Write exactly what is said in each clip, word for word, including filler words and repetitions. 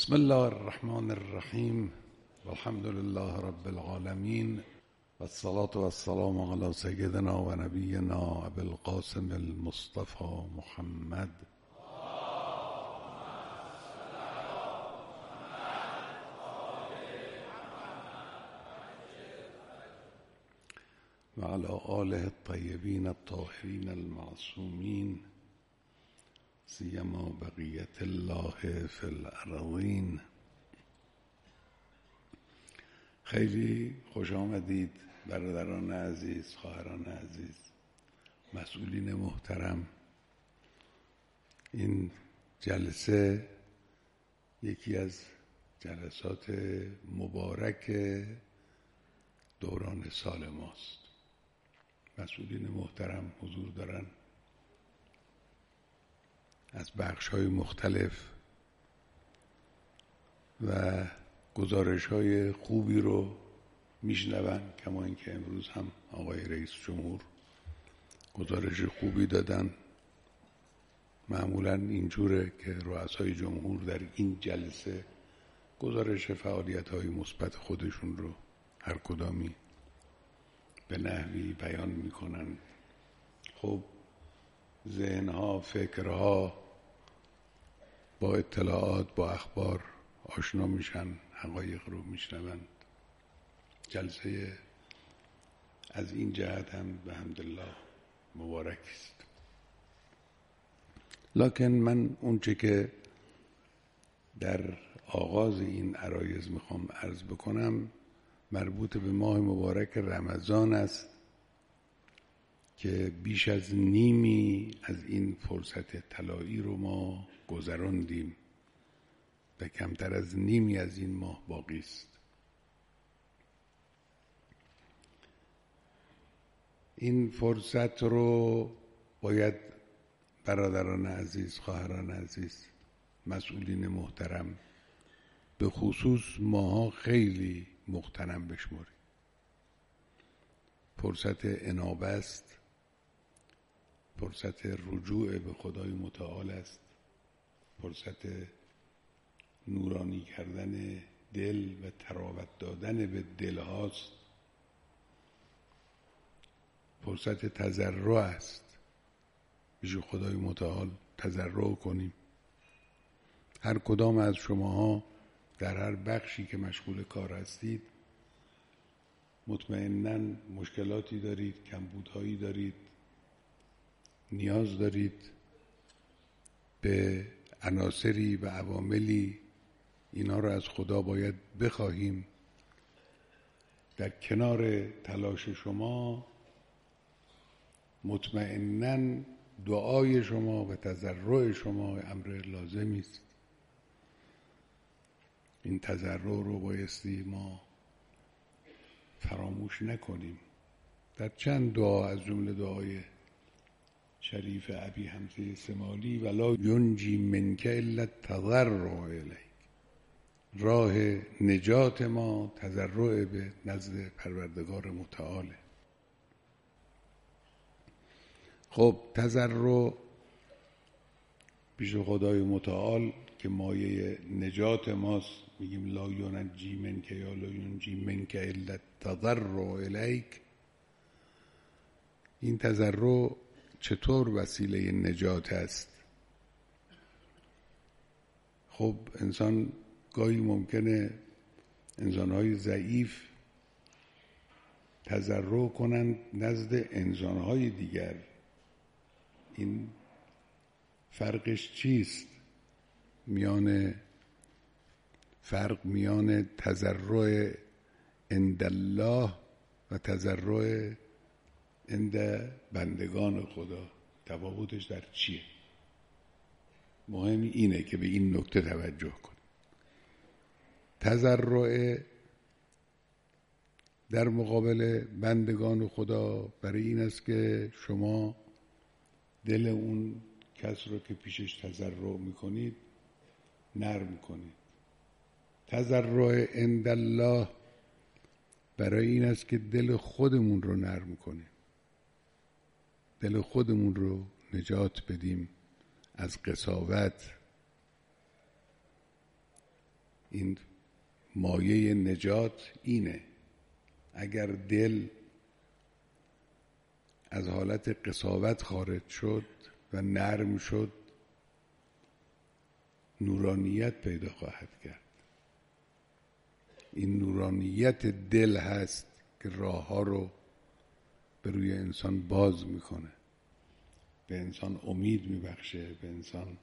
بسم الله الرحمن الرحیم والحمد لله رب العالمین والصلاة والسلام على سیدنا و نبینا ابی القاسم المصطفى محمد و علی آله الطیبین الطاهرین المعصومین سیما بقیت الله فی الارضین. خیلی خوش آمدید برادران عزیز، خواهران عزیز، مسئولین محترم. این جلسه یکی از جلسات مبارک دوران سال ماست. مسئولین محترم حضور دارن، از بخش‌های مختلف و گزارش‌های خوبی رو میشنون، کما اینکه امروز هم آقای رئیس جمهور گزارش خوبی دادن. معمولاً اینجوره که رؤسای جمهور در این جلسه گزارش فعالیت‌های مثبت خودشون رو هر کدامی به نحوی بیان میکنن. خب ذهن‌ها، فکرها با اطلاعات، با اخبار آشنا میشن، حقایق رو میشنوند. جلسه از این جهت هم به حمدالله مبارک است. لکن من اونچه که در آغاز این عرایض میخوام عرض بکنم مربوط به ماه مبارک رمضان است که بیش از نیمی از این فرصت طلایی رو ما گذراندیم و کمتر از نیمی از این ماه باقی است. این فرصت رو باید برادران عزیز، خواهران عزیز، مسئولین محترم، به خصوص ماها خیلی مغتنم بشماریم. فرصت انابه است، فرصت رجوع به خدای متعال است، فرصت نورانی کردن دل و تراوت دادن به دل هاست، فرصت تضرع است. پیش خدای متعال تضرع کنیم. هر کدام از شماها در هر بخشی که مشغول کار هستید مطمئناً مشکلاتی دارید، کمبودهایی دارید، نیاز دارید به عناصری و عواملی. اینا رو از خدا باید بخواهیم. در کنار تلاش شما مطمئناً دعای شما و تضرع شما امر لازمی است. این تضرع رو بایستی ما فراموش نکنیم. در چند دعا از جمله دعای شریف ابی حمزه سمالی ولا ینجی منک الا التضرع الیک، راه نجات ما تضرع به نزد پروردگار متعاله. خب تضرع پیش خدای متعال که مایه نجات ماست، میگیم لا ینجی منک یا لا ینجی منک الا التضرع الیک. این تضرع چطور وسیله نجات است؟ خب انسان گاهی ممکنه، انسان‌های ضعیف تضرع کنند نزد انسان‌های دیگر. این فرقش چیست؟ میان فرق میان تضرع عند الله و تضرع عند بندگان خدا، تفاوتش در چیه؟ مهم اینه که به این نکته توجه کنیم. تضرع در مقابل بندگان خدا برای این است که شما دل اون کس رو که پیشش تضرع میکنید نرم کنید. تضرع عند الله برای این است که دل خودمون رو نرم کنیم، دل خودمون رو نجات بدیم از قساوت، این مایه نجات اینه. اگر دل از حالت قساوت خارج شد و نرم شد، نورانیت پیدا خواهد کرد. این نورانیت دل هست که راه ها رو به روی انسان باز میکنه، به انسان امید میبخشه، به انسان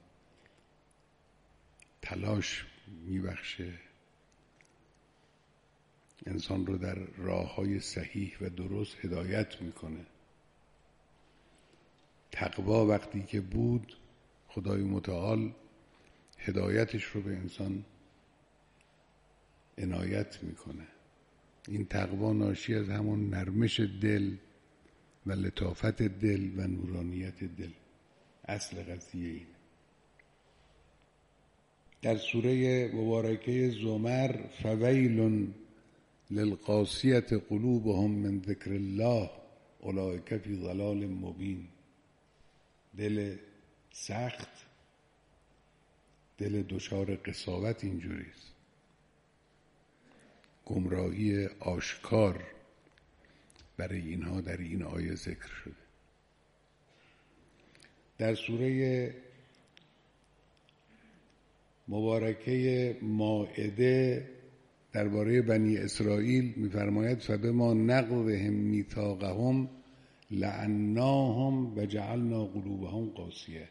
تلاش میبخشه، انسان رو در راه های صحیح و درست هدایت میکنه. تقوا وقتی که بود، خدای متعال هدایتش رو به انسان عنایت میکنه. این تقوا ناشی از همون نرمش دل و لطافت دل و نورانیت دل. اصل قضیه این. در سوره مبارکه زمر فویل للقاسیة قلوبهم من ذکر الله اولئک فی ضلال مبین. دل سخت، دل دچار قساوت اینجوریست، گمراهی آشکار برای اینها در این آیه ذکر شده. در سوره مبارکه مائده درباره بنی اسرائیل می‌فرماید فبما نقضهم میثاقهم لعناهم و جعلنا قلوبهم قاسیه.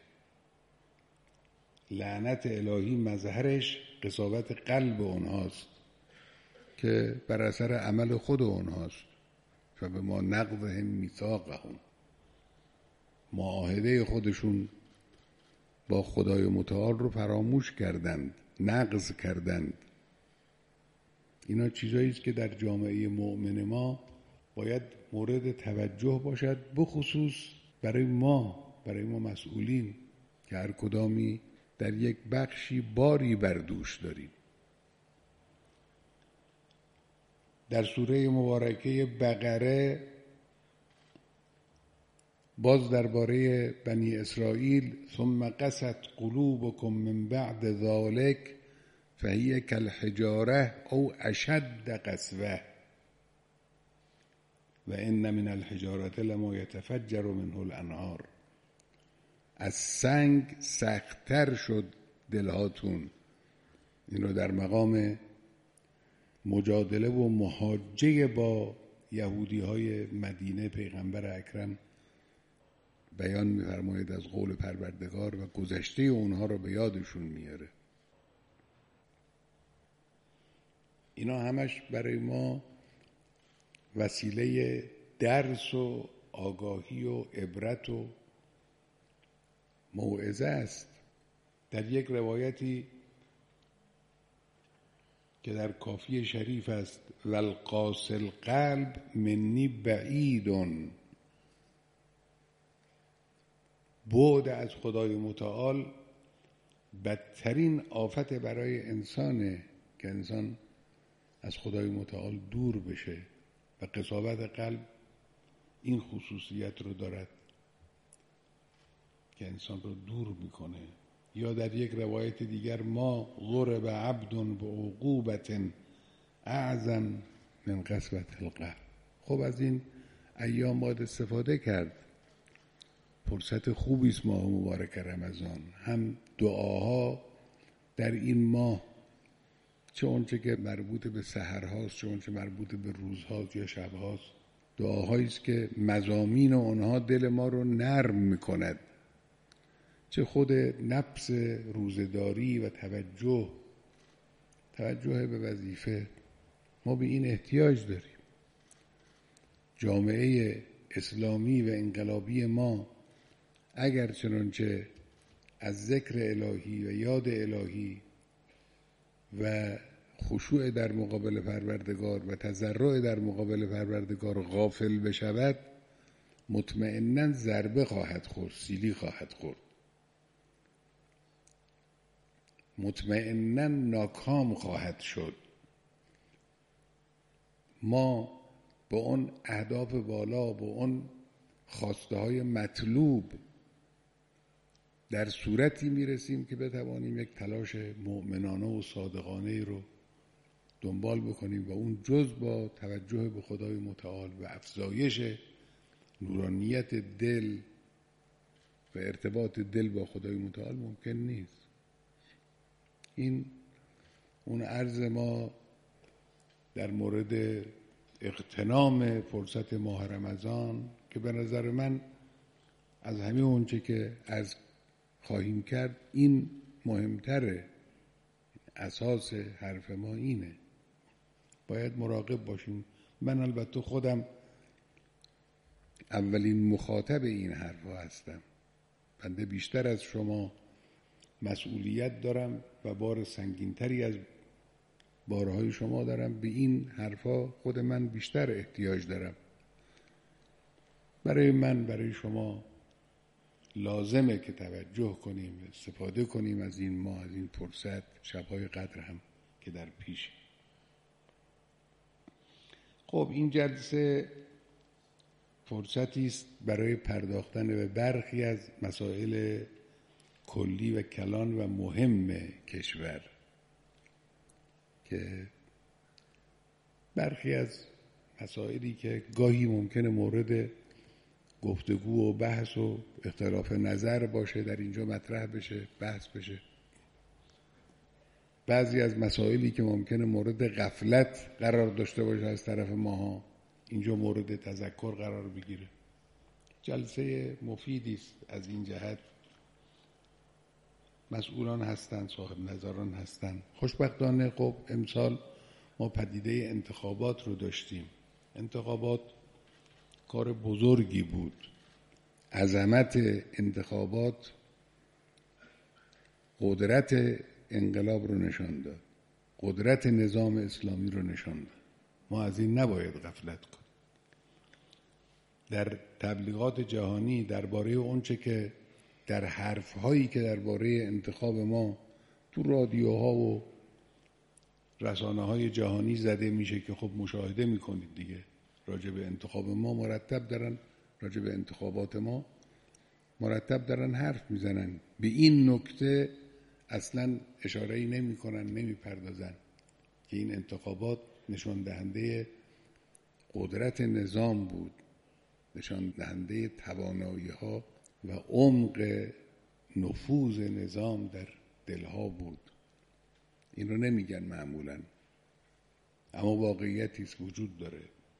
لعنت الهی مظهرش قساوت قلب اونهاست که بر اثر عمل خود اونهاست. فبما نقضهم میثاقهم، معاهده خودشون با خدای متعال رو فراموش کردند، نقض کردند. اینا چیزایی است که در جامعه مؤمن ما باید مورد توجه باشد، بخصوص برای ما، برای ما مسئولین که هر کدامی در یک بخشی باری بر دوش داریم. در سوره مبارکه بقره باز درباره بنی اسرائیل ثم قست قلوبکم من بعد ذلک فهی کالحجاره او اشد قسوه و ان من الحجاره لما یتفجر منه الانهار. از سنگ سخت‌تر شد دلهاتون. این رو در مقام مجادله و محاجه با یهودی های مدینه پیغمبر اکرم بیان می‌فرماید از قول پروردگار و گذشته اونها رو به یادشون میاره. اینا همش برای ما وسیله درس و آگاهی و عبرت و موعظه است. در یک روایتی که در کافی شریف است والقاسي القلب منی بعیدون، بعد از خدای متعال بدترین آفت برای انسانه که انسان از خدای متعال دور بشه و قساوت قلب این خصوصیت رو دارد که انسان رو دور میکنه. یا در یک روایت دیگر ما ضرب عبد بعقوبة اعظم من قسوة القلب. خب از این ایام باید استفاده کرد. فرصت خوبی است ماه مبارک رمضان، هم دعاها در این ماه، چه اونچه که مربوط به سحرهاست، چه اونچه مربوط به روزهاست یا شبهاست، دعاهایی است که مضامین اونها دل ما رو نرم میکند. چه خود نفس روزداری و توجه توجه به وظیفه، ما به این احتیاج داریم. جامعه اسلامی و انقلابی ما اگر چنانچه از ذکر الهی و یاد الهی و خشوع در مقابل پروردگار و تضرع در مقابل پروردگار غافل بشود، مطمئناً ضربه خواهد خورد، سیلی خواهد خورد، مطمئناً ناکام خواهد شد. ما با اون اهداف بالا، با اون خواسته های مطلوب در صورتی میرسیم که بتوانیم یک تلاش مؤمنانه و صادقانه رو دنبال بکنیم و اون جز با توجه به خدای متعال و افزایش نورانیت دل و ارتباط دل با خدای متعال ممکن نیست. این اون عرض ما در مورد اغتنام فرصت ماه رمضان که به نظر من از همه اونچه که از خواهیم کرد این مهمتره. اساس حرف ما اینه، باید مراقب باشیم. من البته خودم اولین مخاطب این حرفا هستم. بنده بیشتر از شما مسئولیت دارم و بار سنگینتری از بارهای شما دارم. به این حرفا خود من بیشتر احتیاج دارم. برای من، برای شما لازمه که توجه کنیم، استفاده کنیم از این ماه، از این فرصت، شبهای قدر هم که در پیش. خب این جلسه فرصتی است برای پرداختن به برخی از مسائل کلی و کلان و مهم کشور که برخی از مسائلی که گاهی ممکنه مورد گفتگو و بحث و اختلاف نظر باشه در اینجا مطرح بشه، بحث بشه. بعضی از مسائلی که ممکنه مورد غفلت قرار داشته باشه از طرف ماها اینجا مورد تذکر قرار بگیره. جلسه مفیدی است از این جهت. مسئولان هستند، صاحب نظران هستند. خوشبختانه خب امسال ما پدیده انتخابات رو داشتیم. انتخابات کار بزرگی بود. عظمت انتخابات قدرت انقلاب رو نشان داد، قدرت نظام اسلامی رو نشان داد. ما از این نباید غفلت کنیم. در تبلیغات جهانی درباره اونچه که در حرف‌هایی که درباره انتخاب ما تو رادیوها و رسانه‌های جهانی زده میشه که خب مشاهده میکنید دیگه، راجع به انتخاب ما مرتب دارن، راجع به انتخابات ما مرتب دارن حرف میزنن. به این نکته اصلا اشاره‌ای نمی‌کنن، نمی‌پردازن که این انتخابات نشان دهنده قدرت نظام بود، نشان دهنده توانایی‌ها و عمق نفوذ نظام در دلها بود. این رو نمیگن معمولاً، اما واقعیتی است، وجود داره.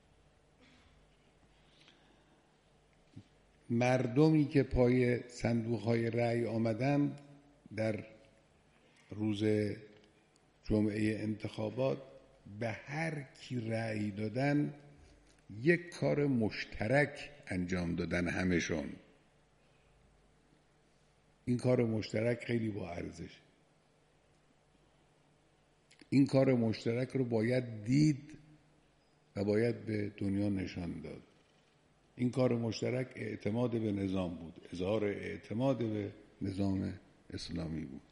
مردمی که پای صندوق‌های رأی آمدن در روز جمعه انتخابات به هر کی رأی دادن یک کار مشترک انجام دادن همشون. این کار مشترک خیلی با ارزش. این کار مشترک رو باید دید و باید به دنیا نشان داد. این کار مشترک اعتماد به نظام بود، اظهار اعتماد به نظام اسلامی بود.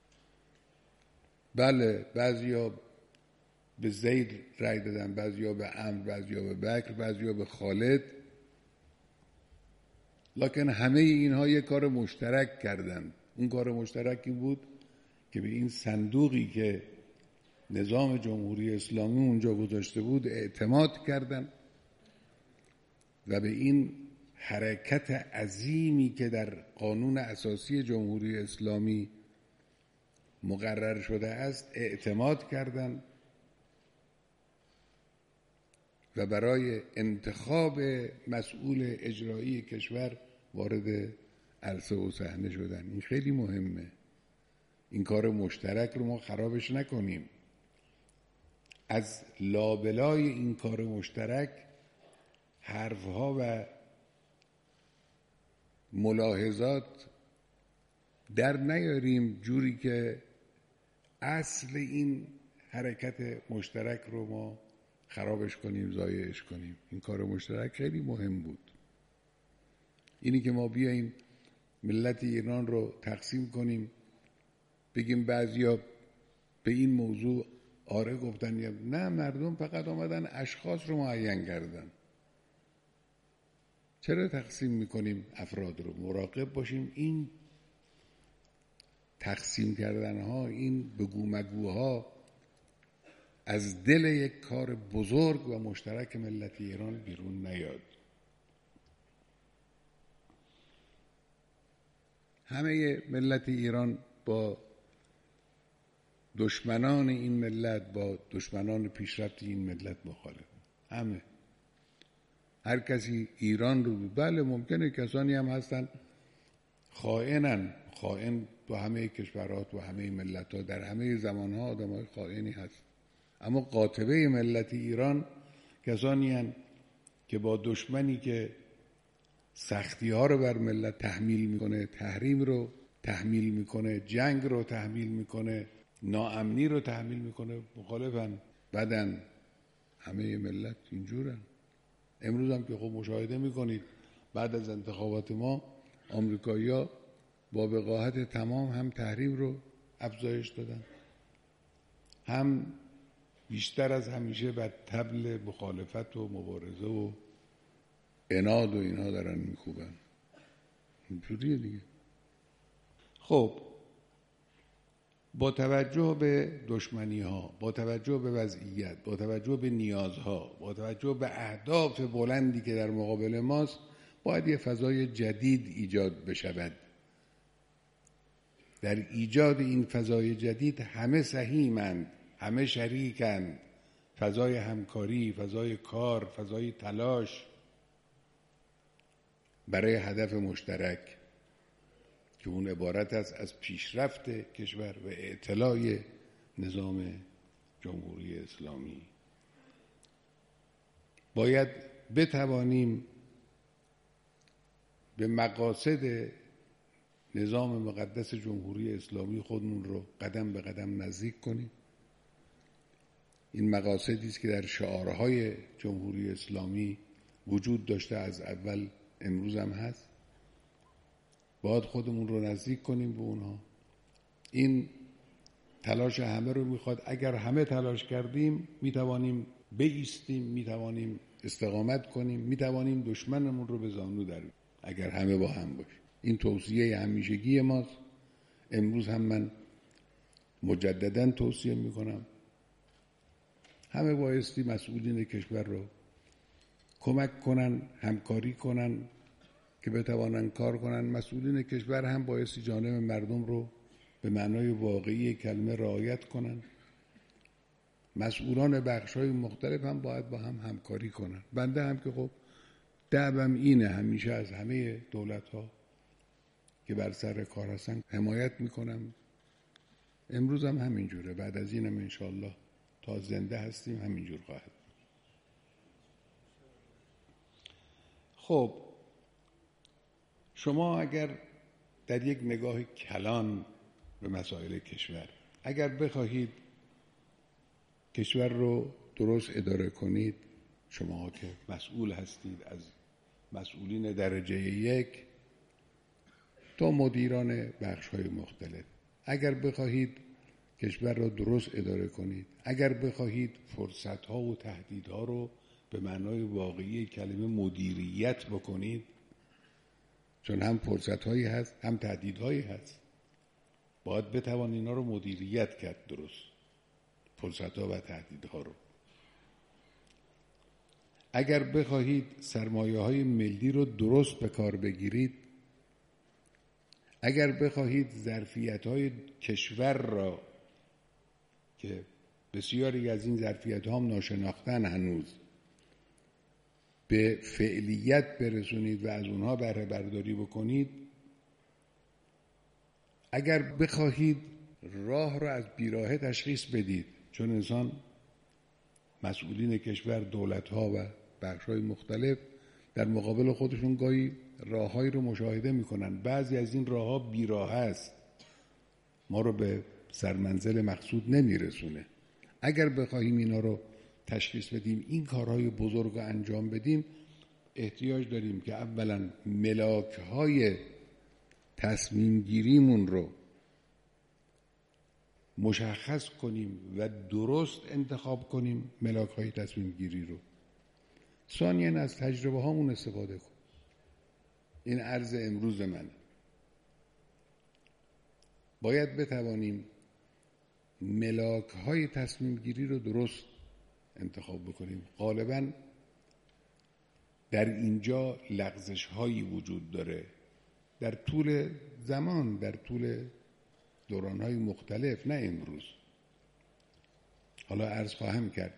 بله بعضیا به زید رأی دادن، بعضیا به عمرو، بعضیا به بکر، بعضیا به خالد، لکن همه اینها یک کار مشترک کردند. اون کار مشترکی بود که به این صندوقی که نظام جمهوری اسلامی اونجا گذاشته بود اعتماد کردند و به این حرکت عظیمی که در قانون اساسی جمهوری اسلامی مقرر شده است اعتماد کردند و برای انتخاب مسئول اجرایی کشور وارد عرصه و صحنه شدن. این خیلی مهمه. این کار مشترک رو ما خرابش نکنیم. از لابلای این کار مشترک حرفها و ملاحظات در نیاریم جوری که اصل این حرکت مشترک رو ما خرابش کنیم، ضایعش کنیم. این کار مشترک خیلی مهم بود. اینی که ما بیاییم ملت ایران رو تقسیم کنیم، بگیم بعضیا به این موضوع آره گفتن یا نه، مردم فقط آمدن اشخاص رو معین کردن. چرا تقسیم میکنیم افراد رو؟ مراقب باشیم این تقسیم کردن ها، این بگو مگوها از دل یک کار بزرگ و مشترک ملت ایران بیرون نیاد. همه ملت ایران با دشمنان این ملت، با دشمنان پیشرفت این ملت مخالف. همه، هر کسی ایران رو، بله ممکنه کسانی هم هستن خائنن، خائن تو همه کشورها، تو همه ملت‌ها، در همه زمان‌ها آدم‌های خائنی هست، اما قاطبه ملت ایران کسانی هستند که با دشمنی که سختی‌ها رو بر ملت تحمیل میکنه، تحریم رو تحمیل میکنه، جنگ رو تحمیل میکنه، ناامنی رو تحمیل میکنه، مخالفن، بدن. همه ملت اینجورن. امروز هم که خب مشاهده میکنید بعد از انتخابات ما آمریکایی‌ها با وقاحت تمام هم تحریم رو افزایش دادن، هم بیشتر از همیشه بر طبل مخالفت و مبارزه و عناد و اینها دارن میکوبن. اینجوریه دیگه. خب با توجه به دشمنی ها، با توجه به وضعیت، با توجه به نیازها، با توجه به اهداف بلندی که در مقابل ماست، باید یه فضای جدید ایجاد بشود. در ایجاد این فضای جدید همه سهیمند، همه شریکند. فضای همکاری، فضای کار، فضای تلاش برای هدف مشترک که اون عبارت است از پیشرفت کشور و اعتلاع نظام جمهوری اسلامی. باید بتوانیم به مقاصد نظام مقدس جمهوری اسلامی خودمون رو قدم به قدم نزدیک کنیم. این مقاصدی است که در شعارهای جمهوری اسلامی وجود داشته از اول، امروز هم هست. باید خودمون رو نزدیک کنیم به اونها. این تلاش همه رو میخواد. اگر همه تلاش کردیم میتوانیم بایستیم، میتوانیم استقامت کنیم، میتوانیم دشمنمون رو به زانو دربیم اگر همه با هم باشیم. این توصیه همیشگی ماست. امروز هم من مجددا توصیه میکنم همه بایستی مسئولین کشور رو کمک کنن، همکاری کنن که بتوانن کار کنن. مسئولین کشور هم بایستی جانب مردم رو به معنای واقعی کلمه رعایت کنن. مسئولان بخش‌های مختلف هم باید با هم همکاری کنن. بنده هم که خب دعوام اینه، همیشه از همه دولت‌ها که بر سر کار هستن حمایت میکنم. امروز هم همینجوره، بعد از اینم انشالله تا زنده هستیم همینجور خواهد. خب شما اگر در یک نگاه کلان به مسائل کشور، اگر بخواهید کشور رو درست اداره کنید، شما که مسئول هستید، از مسئولین درجه یک تا مدیران بخش‌های مختلف، اگر بخواهید کشور را درست اداره کنید، اگر بخواهید فرصت‌ها و تهدیدها رو به معنای واقعی کلمه مدیریت بکنید، چون هم فرصت‌هایی هست هم تهدیدهایی هست، باید بتوان اینا رو مدیریت کرد درست، فرصت‌ها و تهدیدها رو. اگر بخواهید سرمایه‌های ملی رو درست به کار بگیرید، اگر بخواهید ظرفیت‌های کشور را که بسیاری از این ظرفیت‌ها هم ناشناختن هنوز، به فعلیت برسونید و از اونها بهره برداری بکنید، اگر بخواهید راه را از بیراهه تشخیص بدید، چون انسان، مسئولین کشور، دولت‌ها و بخش‌های مختلف در مقابل خودشون گاهی راه‌هایی رو مشاهده می‌کنن، بعضی از این راه‌ها بیراه است، ما رو به سرمنزل مقصود نمی‌رسونه. اگر بخواهیم اینا رو تشخیص بدیم، این کارهای بزرگ رو انجام بدیم، احتیاج داریم که اولا ملاک‌های تصمیم گیریمون رو مشخص کنیم و درست انتخاب کنیم، ملاک‌های تصمیم گیری رو. ثانیاً از تجربه هامون استفاده کنیم. این عرض امروز منه. باید بتوانیم ملاک های تصمیم گیری رو درست انتخاب بکنیم. غالباً در اینجا لغزش هایی وجود داره در طول زمان، در طول دوران های مختلف، نه امروز. حالا عرض خواهم کرد.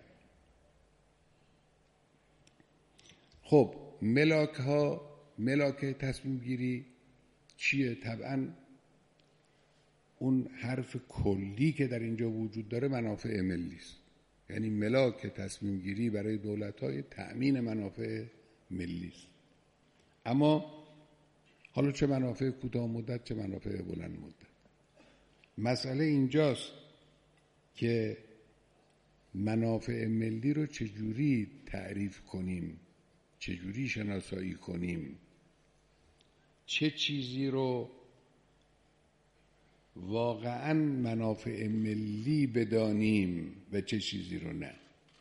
خب ملاک ها، ملاک تصمیم گیری چیه؟ طبعاً اون حرف کلی که در اینجا وجود داره منافع ملی است. یعنی ملاک تصمیم گیری برای دولت‌های تأمین منافع ملی است. اما حالا چه منافع کوتاه مدت چه منافع بلند مدت، مسئله اینجاست که منافع ملی رو چجوری تعریف کنیم، چجوری شناسایی کنیم، چه چیزی رو واقعاً منافع ملی بدانیم و چه چیزی رو نه.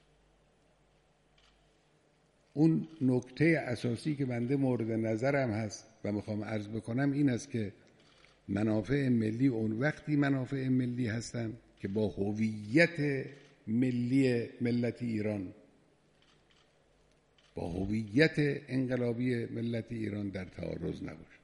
اون نکته اساسی که بنده مورد نظرم هست و میخوام عرض بکنم این است که منافع ملی اون وقتی منافع ملی هستن که با هویت ملی ملت ایران، با هویت انقلابی ملت ایران در تعارض نباشه.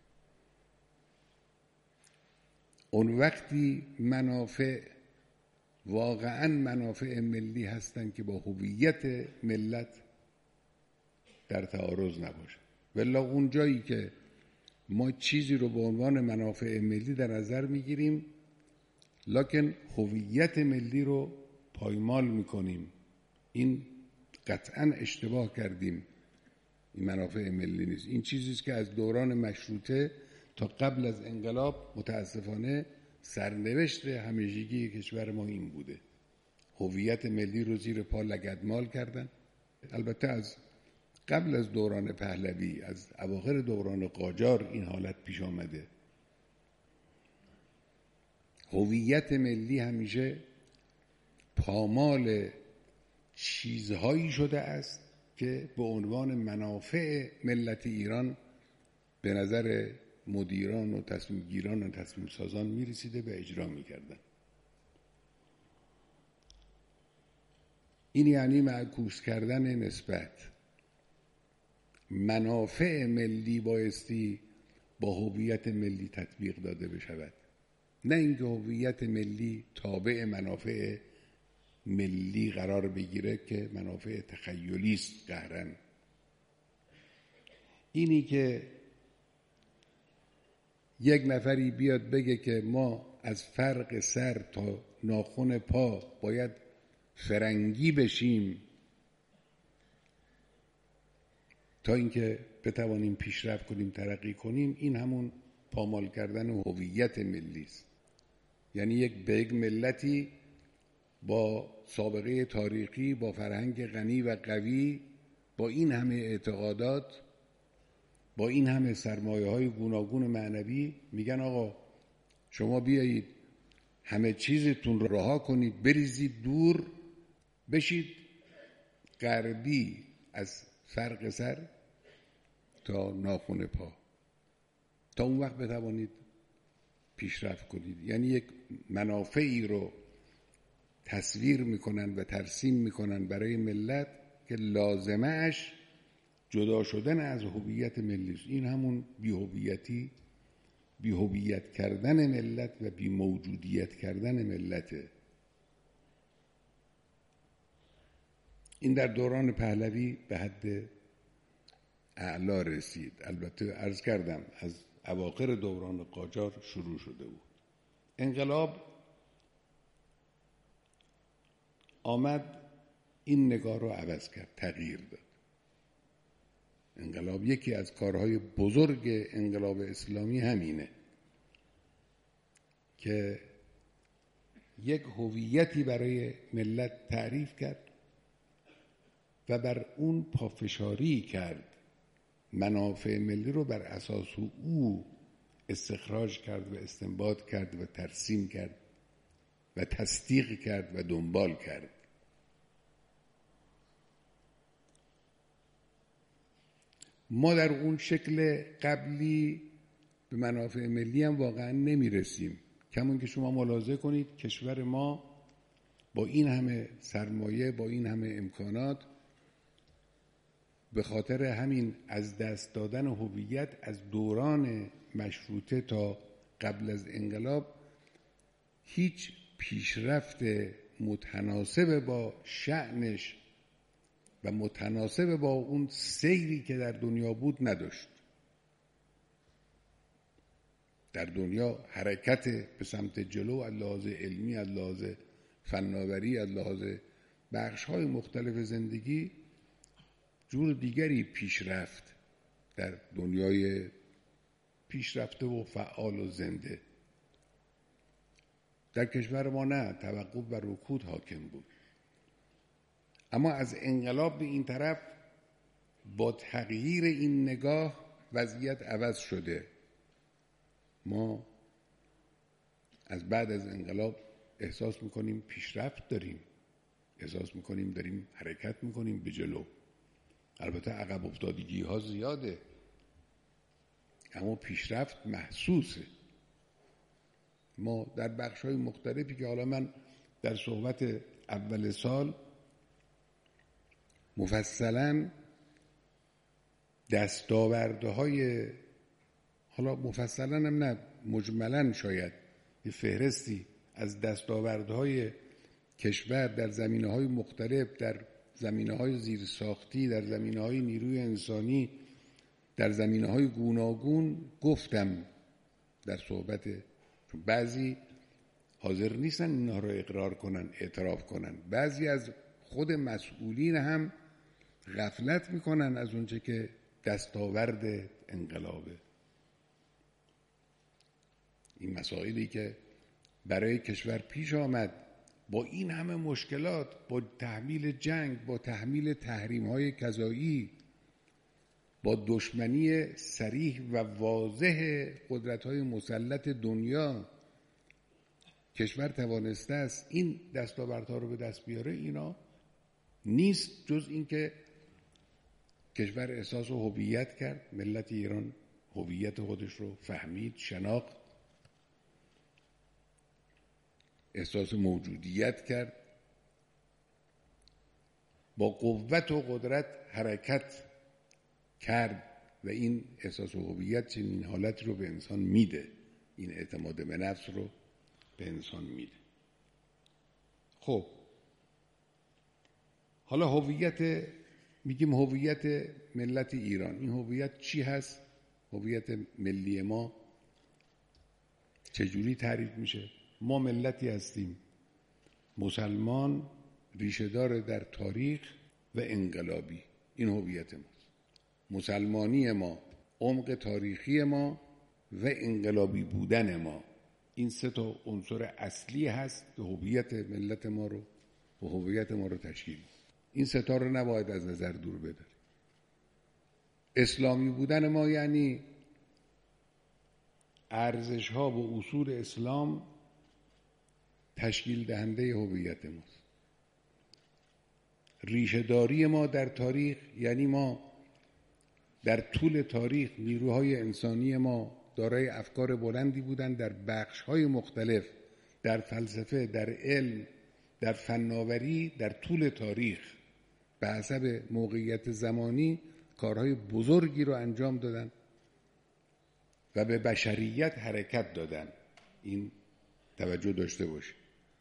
اون وقتی منافع واقعا منافع ملی هستن که با هویت ملت در تعارض نباشه. ولی اون جایی که ما چیزی رو به عنوان منافع ملی در نظر میگیریم لکن هویت ملی رو پایمال میکنیم، این قطعا اشتباه کردیم. این منافع ملی نیست. این چیزیست که از دوران مشروطه تا قبل از انقلاب متاسفانه سرنوشت همیشگی کشور ما این بوده. هویت ملی رو زیر پا لگدمال کردن. البته از قبل از دوران پهلوی، از اواخر دوران قاجار این حالت پیش آمده. هویت ملی همیشه پامال چیزهایی شده است که به عنوان منافع ملت ایران به نظر مدیران و تصمیم گیران و تصمیم سازان می رسیده و اجرا می کردن. این یعنی معکوس کردن نسبت. منافع ملی بایستی با هویت ملی تطبیق داده بشود، نه اینکه هویت ملی تابع منافع ملی قرار بگیره که منافع تخیلی است قهراً. اینی که یک نفری بیاد بگه که ما از فرق سر تا ناخن پا باید فرنگی بشیم تا اینکه بتوانیم پیشرفت کنیم، ترقی کنیم، این همون پامال کردن هویت ملی است. یعنی یک به یک ملتی با سابقه تاریخی، با فرهنگ غنی و قوی، با این همه اعتقادات، با این همه سرمایه های گوناگون معنوی میگن آقا شما بیایید همه چیزتون رو رها کنید، بریزید دور، بشید غربی از فرق سر تا ناخن پا، تا اون وقت بتوانید پیشرفت کنید. یعنی یک منافعی رو تصویر میکنن و ترسیم میکنن برای ملت که لازمش جدا شدن از هویت ملی است. این همون بی‌هویتی، بی‌هویت کردن ملت و بی موجودیت کردن ملته. این در دوران پهلوی به حد اعلا رسید. البته عرض کردم از اواخر دوران قاجار شروع شده بود. انقلاب آمد این نگاه رو عوض کرد، تغییر داد. انقلاب یکی از کارهای بزرگ انقلاب اسلامی همینه که یک هویتی برای ملت تعریف کرد و بر اون پافشاری کرد، منافع ملی رو بر اساس او استخراج کرد و استنباط کرد و ترسیم کرد و تصدیق کرد و دنبال کرد. ما در اون شکل قبلی به منافع ملی هم واقعا نمی رسیم. کمون که شما ملاحظه کنید کشور ما با این همه سرمایه، با این همه امکانات، به خاطر همین از دست دادن هویت از دوران مشروطه تا قبل از انقلاب هیچ پیشرفت متناسب با شأنش و متناسب با اون سیری که در دنیا بود نداشت. در دنیا حرکت به سمت جلو از لحاظ علمی، از لحاظ فناوری، از لحاظ بخش‌های مختلف زندگی جور دیگری پیشرفت در دنیای پیشرفته و فعال و زنده. در کشور ما نه، توقف و رکود حاکم بود. اما از انقلاب به این طرف با تغییر این نگاه وضعیت عوض شده. ما از بعد از انقلاب احساس میکنیم پیشرفت داریم، احساس میکنیم داریم حرکت میکنیم به جلو. البته عقب افتادگی ها زیاده، اما پیشرفت محسوسه. ما در بخش های مختلفی که حالا من در صحبت اول سال مفصلا دستاوردهای، حالا مفصلا هم نه، مجملا شاید یه فهرستی از دستاوردهای کشور در زمینه‌های مختلف، در زمینه‌های زیرساختی، در زمینه‌های نیروی انسانی، در زمینه‌های گوناگون گفتم در صحبت. چون بعضی حاضر نیستن اینها رو اقرار کنن، اعتراف کنن. بعضی از خود مسئولین هم غفلت میکنن از اونچه که دستاورد انقلابه. این مسائلی که برای کشور پیش آمد با این همه مشکلات، با تحمیل جنگ، با تحمیل تحریم‌های قضایی، با دشمنی صریح و واضح قدرت‌های مسلط دنیا، کشور توانسته است این دستاوردها رو به دست بیاره. اینا نیست جز این که کشور احساس هویت کرد، ملت ایران هویت خودش رو فهمید، شناخت، احساس موجودیت کرد، با قوت و قدرت حرکت کرد و این احساس هویت چنین حالتی رو به انسان میده، این اعتماد به نفس رو به انسان میده. خب حالا هویت، میگیم هویت ملت ایران، این هویت چی هست؟ هویت ملی ما چجوری تعریف میشه؟ ما ملتی هستیم مسلمان، ریشه‌دار در تاریخ و انقلابی. این هویت ماست. مسلمانی ما، عمق تاریخی ما و انقلابی بودن ما، این سه تا عنصر اصلی هست که هویت ملت ما رو و هویت ما رو تشکیل میده. این سه تا رو نباید از نظر دور بداریم. اسلامی بودن ما یعنی ارزش‌ها و اصول اسلام تشکیل دهنده هویت ماست. ریشه‌داری ما در تاریخ یعنی ما در طول تاریخ نیروهای انسانی ما دارای افکار بلندی بودند در بخش‌های مختلف، در فلسفه، در علم، در فناوری، در طول تاریخ به حسب موقعیت زمانی کارهای بزرگی رو انجام دادن و به بشریت حرکت دادن. این توجه داشته باشید.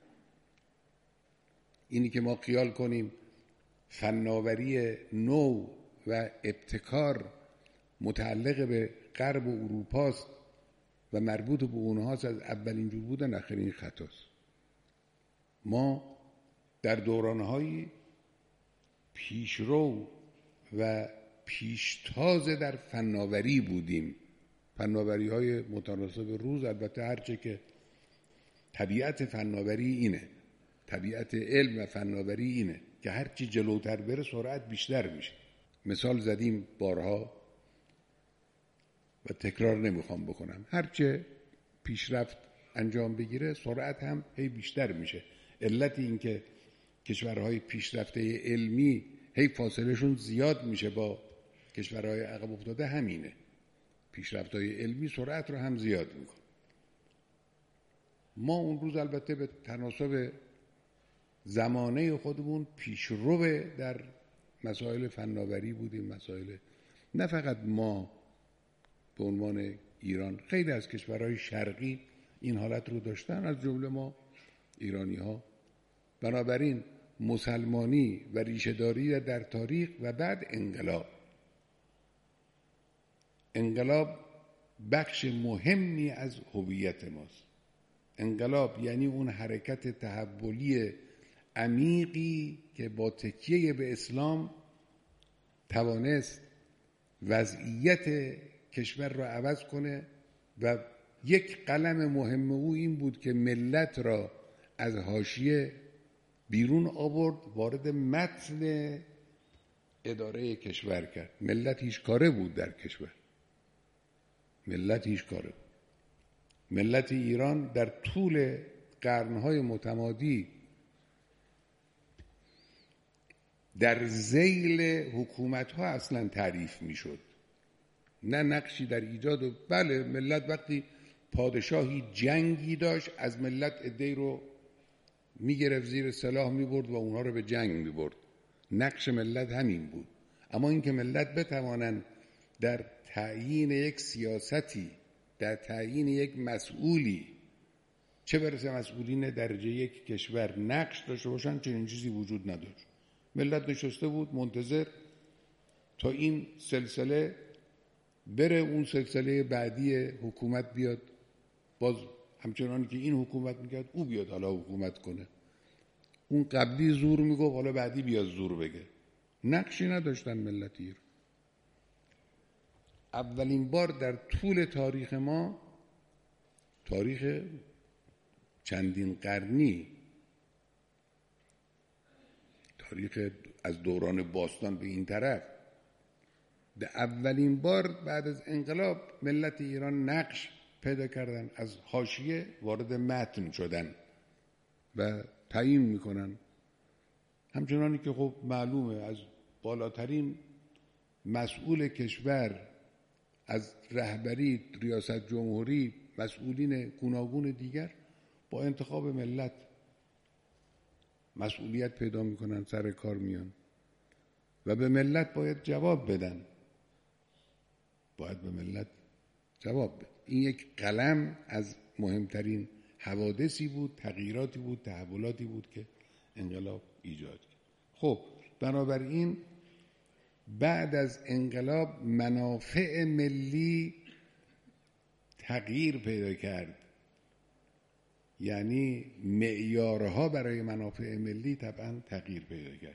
اینی که ما خیال کنیم فناوری نو و ابتکار متعلق به غرب و اروپاست و مربوط به اونهاست، از اول اینجور بودن، آخر این خطاست. ما در دورانهای پیشرو و پیشتاز در فناوری بودیم. فناوری های متناسب روز، البته هرچه که طبیعت فناوری اینه، طبیعت علم و فناوری اینه که هرچی جلوتر بره سرعت بیشتر میشه. مثال زدیم بارها و تکرار نمیخوام بکنم. هرچه پیشرفت انجام بگیره سرعت هم هی بیشتر میشه. علت این که کشورهای پیشرفته علمی هی فاصلهشون زیاد میشه با کشورهای عقب افتاده همینه. پیشرفت‌های علمی سرعت رو هم زیاد میکنه. ما اون روز البته به تناسب زمانه خودمون پیشرو در مسائل فناوری بودیم، مسائل نه فقط ما به عنوان ایران، خیلی از کشورهای شرقی این حالت رو داشتن، از جمله ما ایرانی ها. بنابراین مسلمانی و ریشه‌داری در تاریخ و بعد انقلاب انقلاب بخش مهمی از هویت ماست. انقلاب یعنی اون حرکت تحولی عمیقی که با تکیه به اسلام توانست وضعیت کشور را عوض کنه و یک قلم مهم او این بود که ملت را از حاشیه بیرون آورد، وارد متن اداره کشور کرد. ملت هیچ کاره بود در کشور، ملت هیچ کاره بود. ملت ایران در طول قرنهای متمادی در ذیل حکومت‌ها اصلا تعریف می‌شد، نه نقشی در ایجاد و بله ملت وقتی پادشاهی جنگی داشت از ملت عده‌ای رو میگرفت زیر سلاح میبرد و اونها رو به جنگ میبرد. نقش ملت همین بود. اما اینکه ملت بتوانند در تعیین یک سیاستی، در تعیین یک مسئولی، چه برسه مسئولین درجه یک کشور، نقش داشته باشن، چنین چیزی وجود نداشت. ملت نشسته بود منتظر تا این سلسله بره، اون سلسله بعدی حکومت بیاد، باز همچنان که این حکومت میکرد او بیاد حالا حکومت کنه. اون قبلی زور میگفت، حالا بعدی بیاد زور بگه. نقشی نداشتن ملتی رو. اولین بار در طول تاریخ ما، تاریخ چندین قرنی، تاریخ از دوران باستان به این طرف، در اولین بار بعد از انقلاب ملت ایران نقش پیدا کردن، از حاشیه وارد متن شدن و تعیین میکنن. همچنانی که خب معلومه از بالاترین مسئول کشور، از رهبری ریاست جمهوری، مسئولین گوناگون دیگر با انتخاب ملت مسئولیت پیدا میکنن، سر کار میان و به ملت باید جواب بدن، باید به ملت جواب بدن. این یک قلم از مهمترین حوادثی بود، تغییراتی بود، تحولاتی بود که انقلاب ایجاد کرد. خب بنابراین بعد از انقلاب منافع ملی تغییر پیدا کرد، یعنی معیارها برای منافع ملی طبعا تغییر پیدا کرد.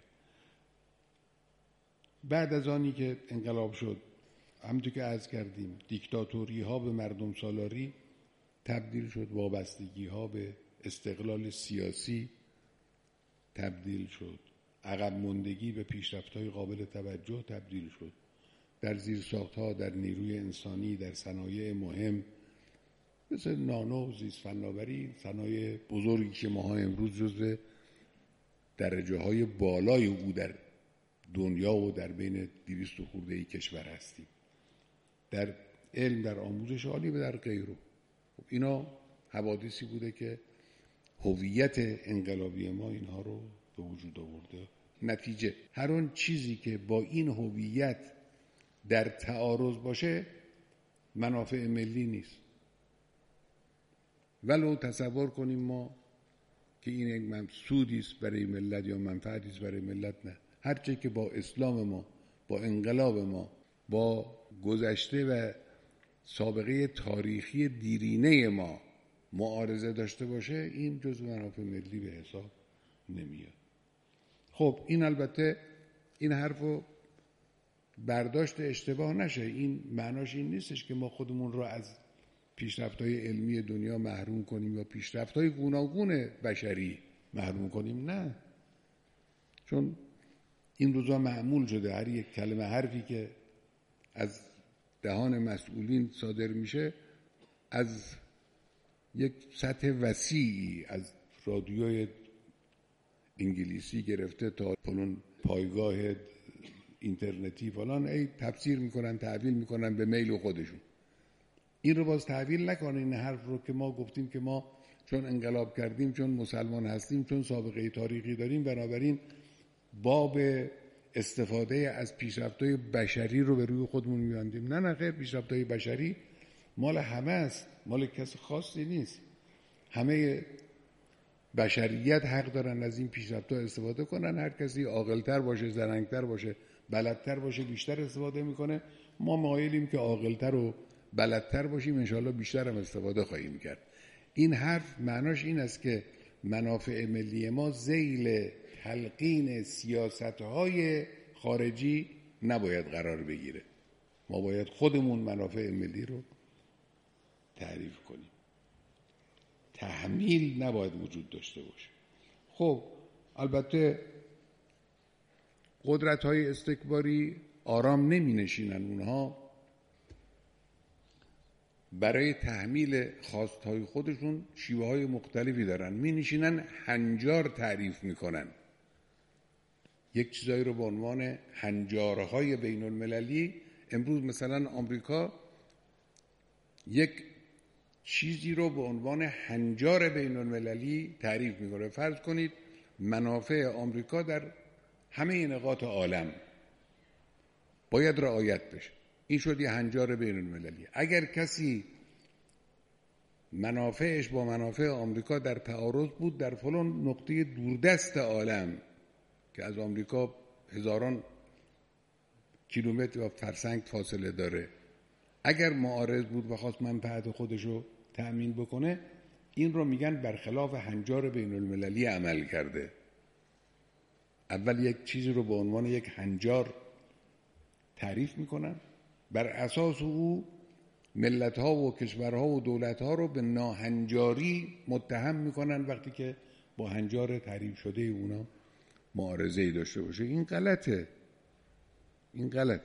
بعد از آنی که انقلاب شد، همونطور که عرض کردیم، دیکتاتوری ها به مردم سالاری تبدیل شد، وابستگی ها به استقلال سیاسی تبدیل شد، عقب ماندگی به پیشرفت‌های قابل توجه تبدیل شد. در زیرساخت‌ها، در نیروی انسانی، در صنایع مهم مثل نانو، زیست فناوری، صنایع بزرگی که ما امروز جزو درجه های بالای او در دنیا و در بین دویست و خورده ای کشور هستیم، در علم، در آموزش عالی و در غیره. اینا حوادثی بوده که هویت انقلابی ما اینها رو به وجود آورده. نتیجه هر اون چیزی که با این هویت در تعارض باشه منافع ملی نیست. ولو تصور کنیم ما که این یک مقصودی است برای ملت یا منفعتی است برای ملت، نه. هر چه که با اسلام ما، با انقلاب ما، با گذشته و سابقه تاریخی دیرینه ما معارضه داشته باشه، این جزو منافع ملی به حساب نمیاد. خب این البته این حرفو برداشت اشتباه نشه. این معناش این نیستش که ما خودمون رو از پیشرفت‌های علمی دنیا محروم کنیم یا پیشرفت‌های گوناگون بشری محروم کنیم، نه. چون این روزا معمول شده هر یک کلمه حرفی که از دهان مسئولین صادر میشه از یک سطح وسیعی، از رادیوی انگلیسی گرفته تا فلان پایگاه اینترنتی فلان، ای تفسیر میکنن، تعبیل میکنن به میل خودشون. این رو باز تعبیل نکنین، این حرف رو که ما گفتیم که ما چون انقلاب کردیم، چون مسلمان هستیم، چون سابقه تاریخی داریم، بنابراین باب استفاده از پیشرفت‌های بشری رو به روی خودمون می‌بندیم. نه نه خیر، پیشرفت‌های بشری مال همه است، مال کس خاصی نیست. همه بشریت حق دارن از این پیشرفت‌ها استفاده کنن. هر کسی عاقل‌تر باشه، زرنگ‌تر باشه، بلدتر باشه، بیشتر استفاده میکنه. ما مایلیم که عاقل‌تر و بلدتر باشیم، انشالله بیشتر هم استفاده خواهیم کرد. این حرف معناش این است که منافع ملی ما ذیل تلقین سیاست‌های خارجی نباید قرار بگیره. ما باید خودمون منافع ملی رو تعریف کنیم. تحمیل نباید وجود داشته باشه. خب البته قدرت‌های استکباری آرام نمی نشینن. اونها برای تحمیل خواستهای خودشون شیوه های مختلفی دارن. می نشینن هنجار تعریف میکنن. یک چیزایی رو به عنوان هنجارهای بین المللی، امروز مثلا آمریکا یک چیزی رو به عنوان هنجار بین المللی تعریف میکنه. فرض کنید منافع آمریکا در همه نقاط عالم باید رعایت بشه. این شد یه هنجار بین المللی. اگر کسی منافعش با منافع آمریکا در تعارض بود در فلان نقطه دوردست عالم که از آمریکا هزاران کیلومتر و فرسنگ فاصله داره، اگر معارض بود و خواست منفعت خودشو تأمین بکنه، این رو میگن برخلاف هنجار بین المللی عمل کرده. اول یک چیزی رو به عنوان یک هنجار تعریف میکنن، بر اساس او ملت‌ها و کشورها و دولت‌ها رو به ناهنجاری متهم میکنن وقتی که با هنجار تعریف شده اونا معارضه‌ای داشته باشه. این غلطه. این غلط.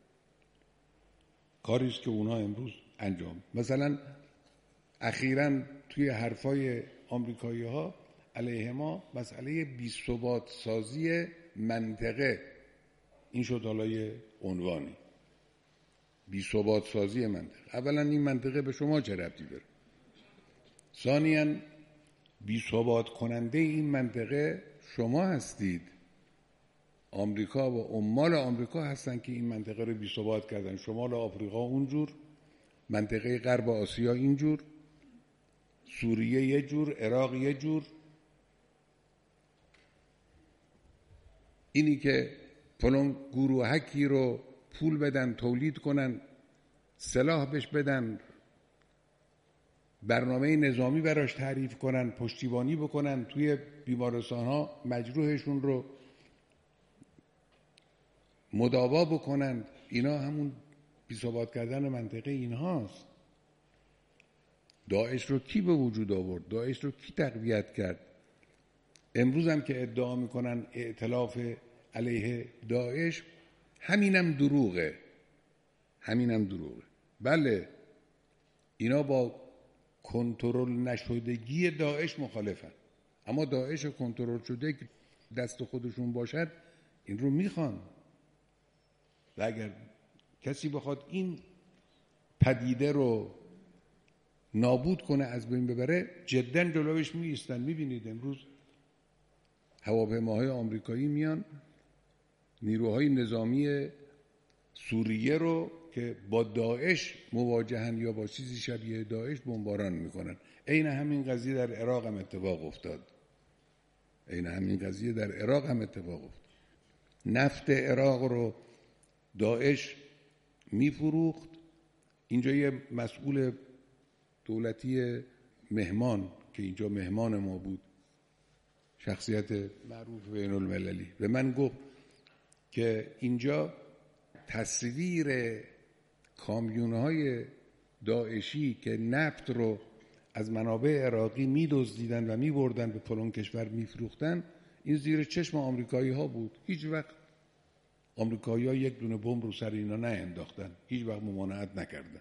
کاریست که اونا امروز انجام. مثلا اخیراً توی حرفای آمریکایی‌ها علیه ما مسئله بی‌ثبات سازی منطقه، این شد حالا یه عنوانی، بی‌ثبات سازی منطقه. اولا این منطقه به شما چه ربطی داره؟ ثانیاً بی‌ثبات کننده این منطقه شما هستید. آمریکا و عمال آمریکا هستن که این منطقه رو بی‌ثبات کردن. شمال آفریقا اونجور، منطقه غرب آسیا اینجور، سوریه یه جور، عراق یه جور. اینی که فلان گروهکی رو پول بدن، تولید کنن، سلاح بهش بدن، برنامه نظامی براش تعریف کنن، پشتیبانی بکنن، توی بیمارستان‌ها مجروحشون رو مداوا بکنن، اینا همون بی‌ثبات کردن منطقه اینهاست. داعش رو کی به وجود آورد؟ داعش رو کی تقویت کرد؟ امروز هم که ادعا میکنن ائتلاف علیه داعش، همینم دروغه. همینم دروغه. بله اینا با کنترل نشدگی داعش مخالفن، اما داعش کنترل شده که دست خودشون باشد این رو میخوان. و اگر کسی بخواد این پدیده رو نابود کنه، از بین ببره، جدا جلوش می ایستن. میبینید امروز هواپیماهای آمریکایی میان نیروهای نظامی سوریه رو که با داعش مواجهن یا با چیزی شبیه داعش بمباران میکنن. عین همین قضیه در عراق هم اتفاق افتاد. عین همین قضیه در عراق هم اتفاق افتاد. نفت عراق رو داعش میفروخت. اینجا یه مسئول دولتی مهمان که اینجا مهمان ما بود، شخصیت معروف بین المللی، به من گفت که اینجا تصویر کامیون‌های داعشی که نفت رو از منابع عراقی می‌دزدیدن و می‌بردن به فلان کشور می‌فروختن، این زیر چشم آمریکایی‌ها بود. هیچ وقت آمریکایی‌ها یک دونه بمب رو سر اینا نه انداختن، هیچ وقت ممانعت نکردن.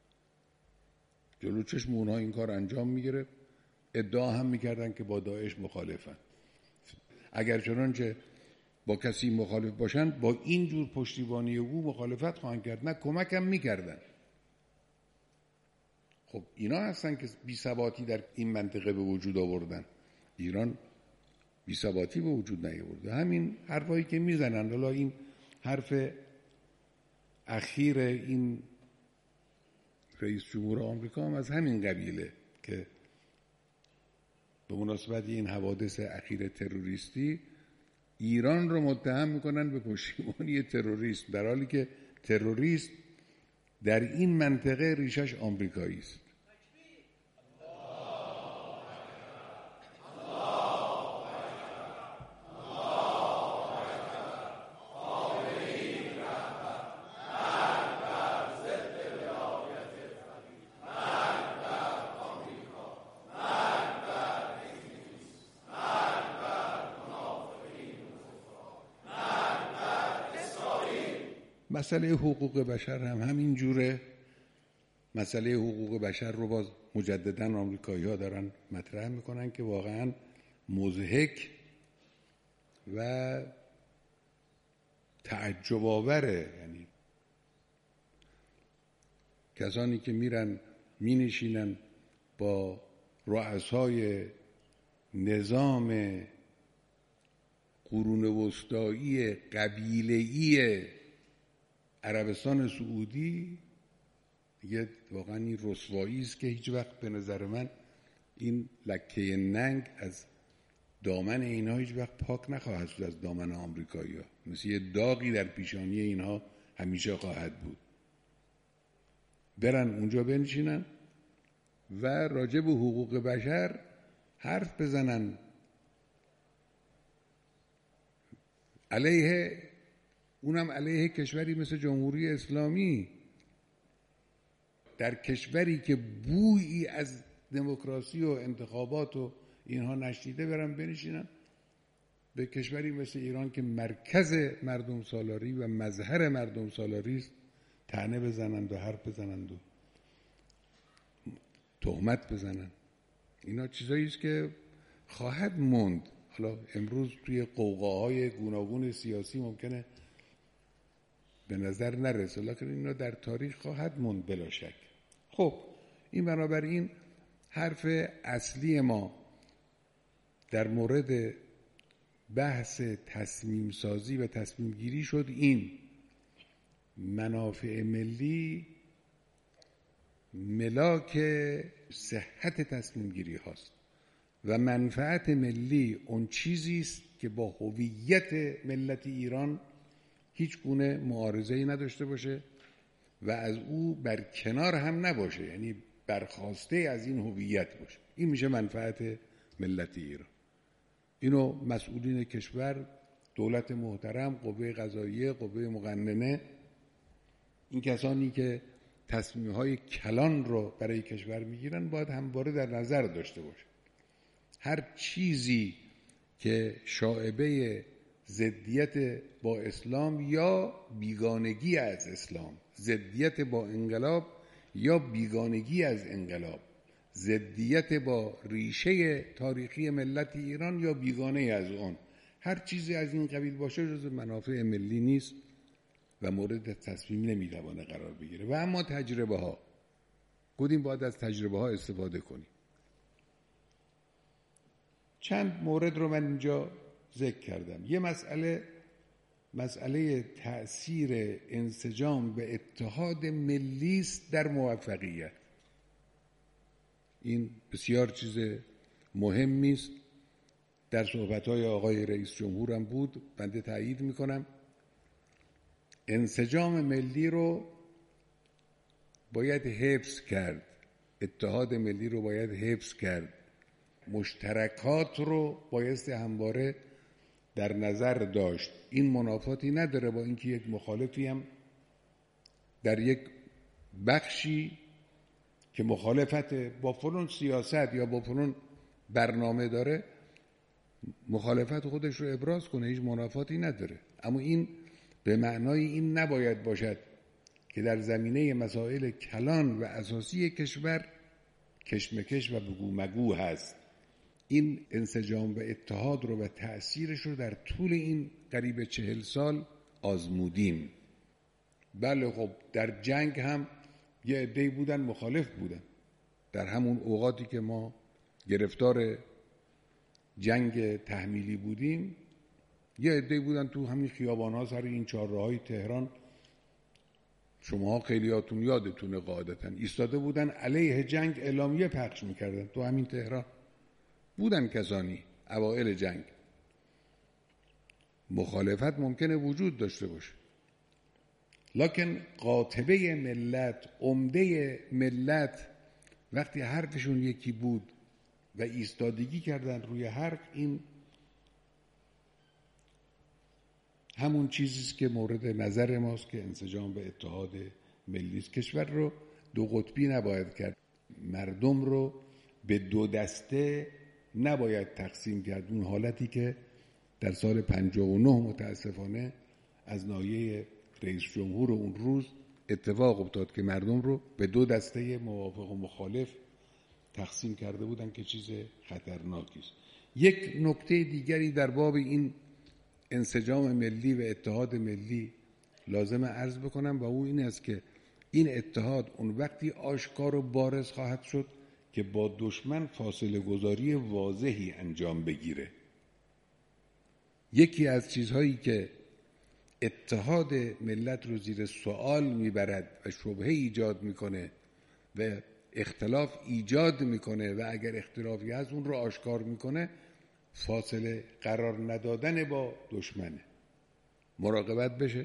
جلو چشم اونها این کار انجام می‌گرفت. ادعا هم می‌کردن که با داعش مخالفن. اگر چنانچه با کسی مخالف باشن، با این جور پشتیبانی او مخالفت خواهند کرد، نه کمک هم می‌کردن. خب اینا هستن که بی‌ثباتی در این منطقه به وجود آوردن. ایران بی‌ثباتی به وجود نیاورده. همین حرفایی که میزنن، حالا این حرف اخیر این رئیس جمهور آمریکا هم از همین قبیله که به مناسبت این حوادث اخیر تروریستی ایران رو متهم میکنن به پشتیبانی تروریسم، در حالی که تروریست در این منطقه ریشش آمریکایی است. مسئله حقوق بشر هم همین جوره. مسئله حقوق بشر رو باز مجددا آمریکایی‌ها دارن مطرح میکنن که واقعا مضحک و تعجب آوره. یعنی کسانی که میرن مینشینن با رؤسای نظام قرون وسطایی قبیله‌ای عربستان سعودی، دیگه واقعا این رسوایی است که هیچ وقت به نظر من این لکه ننگ از دامن اینها هیچ وقت پاک نخواهد شد از دامن آمریکایی‌ها. مثل یه داغی در پیشانی اینها همیشه خواهد بود. برن اونجا بنشینن و راجع به حقوق بشر حرف بزنن، علیه اونم علیه کشوری مثل جمهوری اسلامی، در کشوری که بویی از دموکراسی و انتخابات و اینها نشنیده، برن بنشینن به کشوری مثل ایران که مرکز مردم سالاری و مظهر مردم سالاری است طعنه بزنند و حرف بزنند و تهمت بزنند. اینا چیزایی است که خواهد موند. حالا امروز توی قوقاهای گوناگون سیاسی ممکنه به نظر نرسه، لکن اینا در تاریخ خواهد موند بلا شک. خب این بنابراین حرف اصلی ما در مورد بحث تصمیم سازی و تصمیم گیری شد این: منافع ملی ملاک صحت تصمیم گیری هاست و منفعت ملی اون چیزی است که با هویت ملت ایران هیچ گونه معارضه‌ای نداشته باشه و از او بر کنار هم نباشه، یعنی برخواسته از این هویت باشه. این میشه منفعت ملت ایران. اینو مسئولین کشور، دولت محترم، قوه قضاییه، قوه مقننه، این کسانی که تصمیم‌های کلان رو برای کشور میگیرن باید همواره در نظر داشته باشه. هر چیزی که شائبه ضدیت با اسلام یا بیگانگی از اسلام، ضدیت با انقلاب یا بیگانگی از انقلاب، ضدیت با ریشه تاریخی ملت ایران یا بیگانه از اون، هر چیزی از این قبیل باشه جز منافع ملی نیست و مورد تصمیم نمیتوانه قرار بگیره. و اما تجربه ها، گفتیم باید از تجربه ها استفاده کنیم. چند مورد رو من اینجا ذکر کردم. یه مسئله مسئله تأثیر انسجام به اتحاد ملی است در موفقیت. این بسیار چیز مهمی است. در صحبت‌های آقای رئیس جمهور هم بود، بنده تایید میکنم. انسجام ملی رو باید حفظ کرد، اتحاد ملی رو باید حفظ کرد، مشترکات رو بایستی همواره در نظر داشت. این منافاتی نداره با اینکه یک مخالفی هم در یک بخشی که مخالفت با فلان سیاست یا با فلان برنامه داره مخالفت خودش رو ابراز کنه، هیچ منافاتی نداره. اما این به معنای این نباید باشد که در زمینه مسائل کلان و اساسی کشور کشمکش و بگو مگو هست. این انسجام و اتحاد رو و تأثیرش رو در طول این قریب چهل سال آزمودیم. بله خب در جنگ هم یه عده‌ای بودن مخالف بودن، در همون اوقاتی که ما گرفتار جنگ تحمیلی بودیم، یه عده‌ای بودن تو همین خیابان‌ها سر این چهارراه‌های تهران، شماها خیلیاتون یادتونه قاعدتاً، ایستاده بودن علیه جنگ اعلامیه پخش میکردن تو همین تهران. بودن کسانی اوائل جنگ. مخالفت ممکنه وجود داشته باشه، لکن قاطبه ملت، عمده ملت وقتی حرفشون یکی بود و ایستادگی کردن روی حرف، این همون چیزیست که مورد نظر ماست که انسجام به اتحاد ملی است. کشور رو دو قطبی نباید کرد، مردم رو به دو دسته نباید تقسیم کرد. اون حالتی که در سال پنجاه و نه متاسفانه از ناحیه رئیس جمهور اون روز اتفاق افتاد که مردم رو به دو دسته موافق و مخالف تقسیم کرده بودن که چیز خطرناکی است. یک نکته دیگری در باب این انسجام ملی و اتحاد ملی لازم عرض بکنم و او این است که این اتحاد اون وقتی آشکار و بارز خواهد شد که با دشمن فاصله گذاری واضحی انجام بگیره. یکی از چیزهایی که اتحاد ملت رو زیر سوال میبرد و شبهه ایجاد میکنه و اختلاف ایجاد میکنه و اگر اختلافی هست اون رو آشکار میکنه، فاصله قرار ندادن با دشمنه. مراقبت بشه.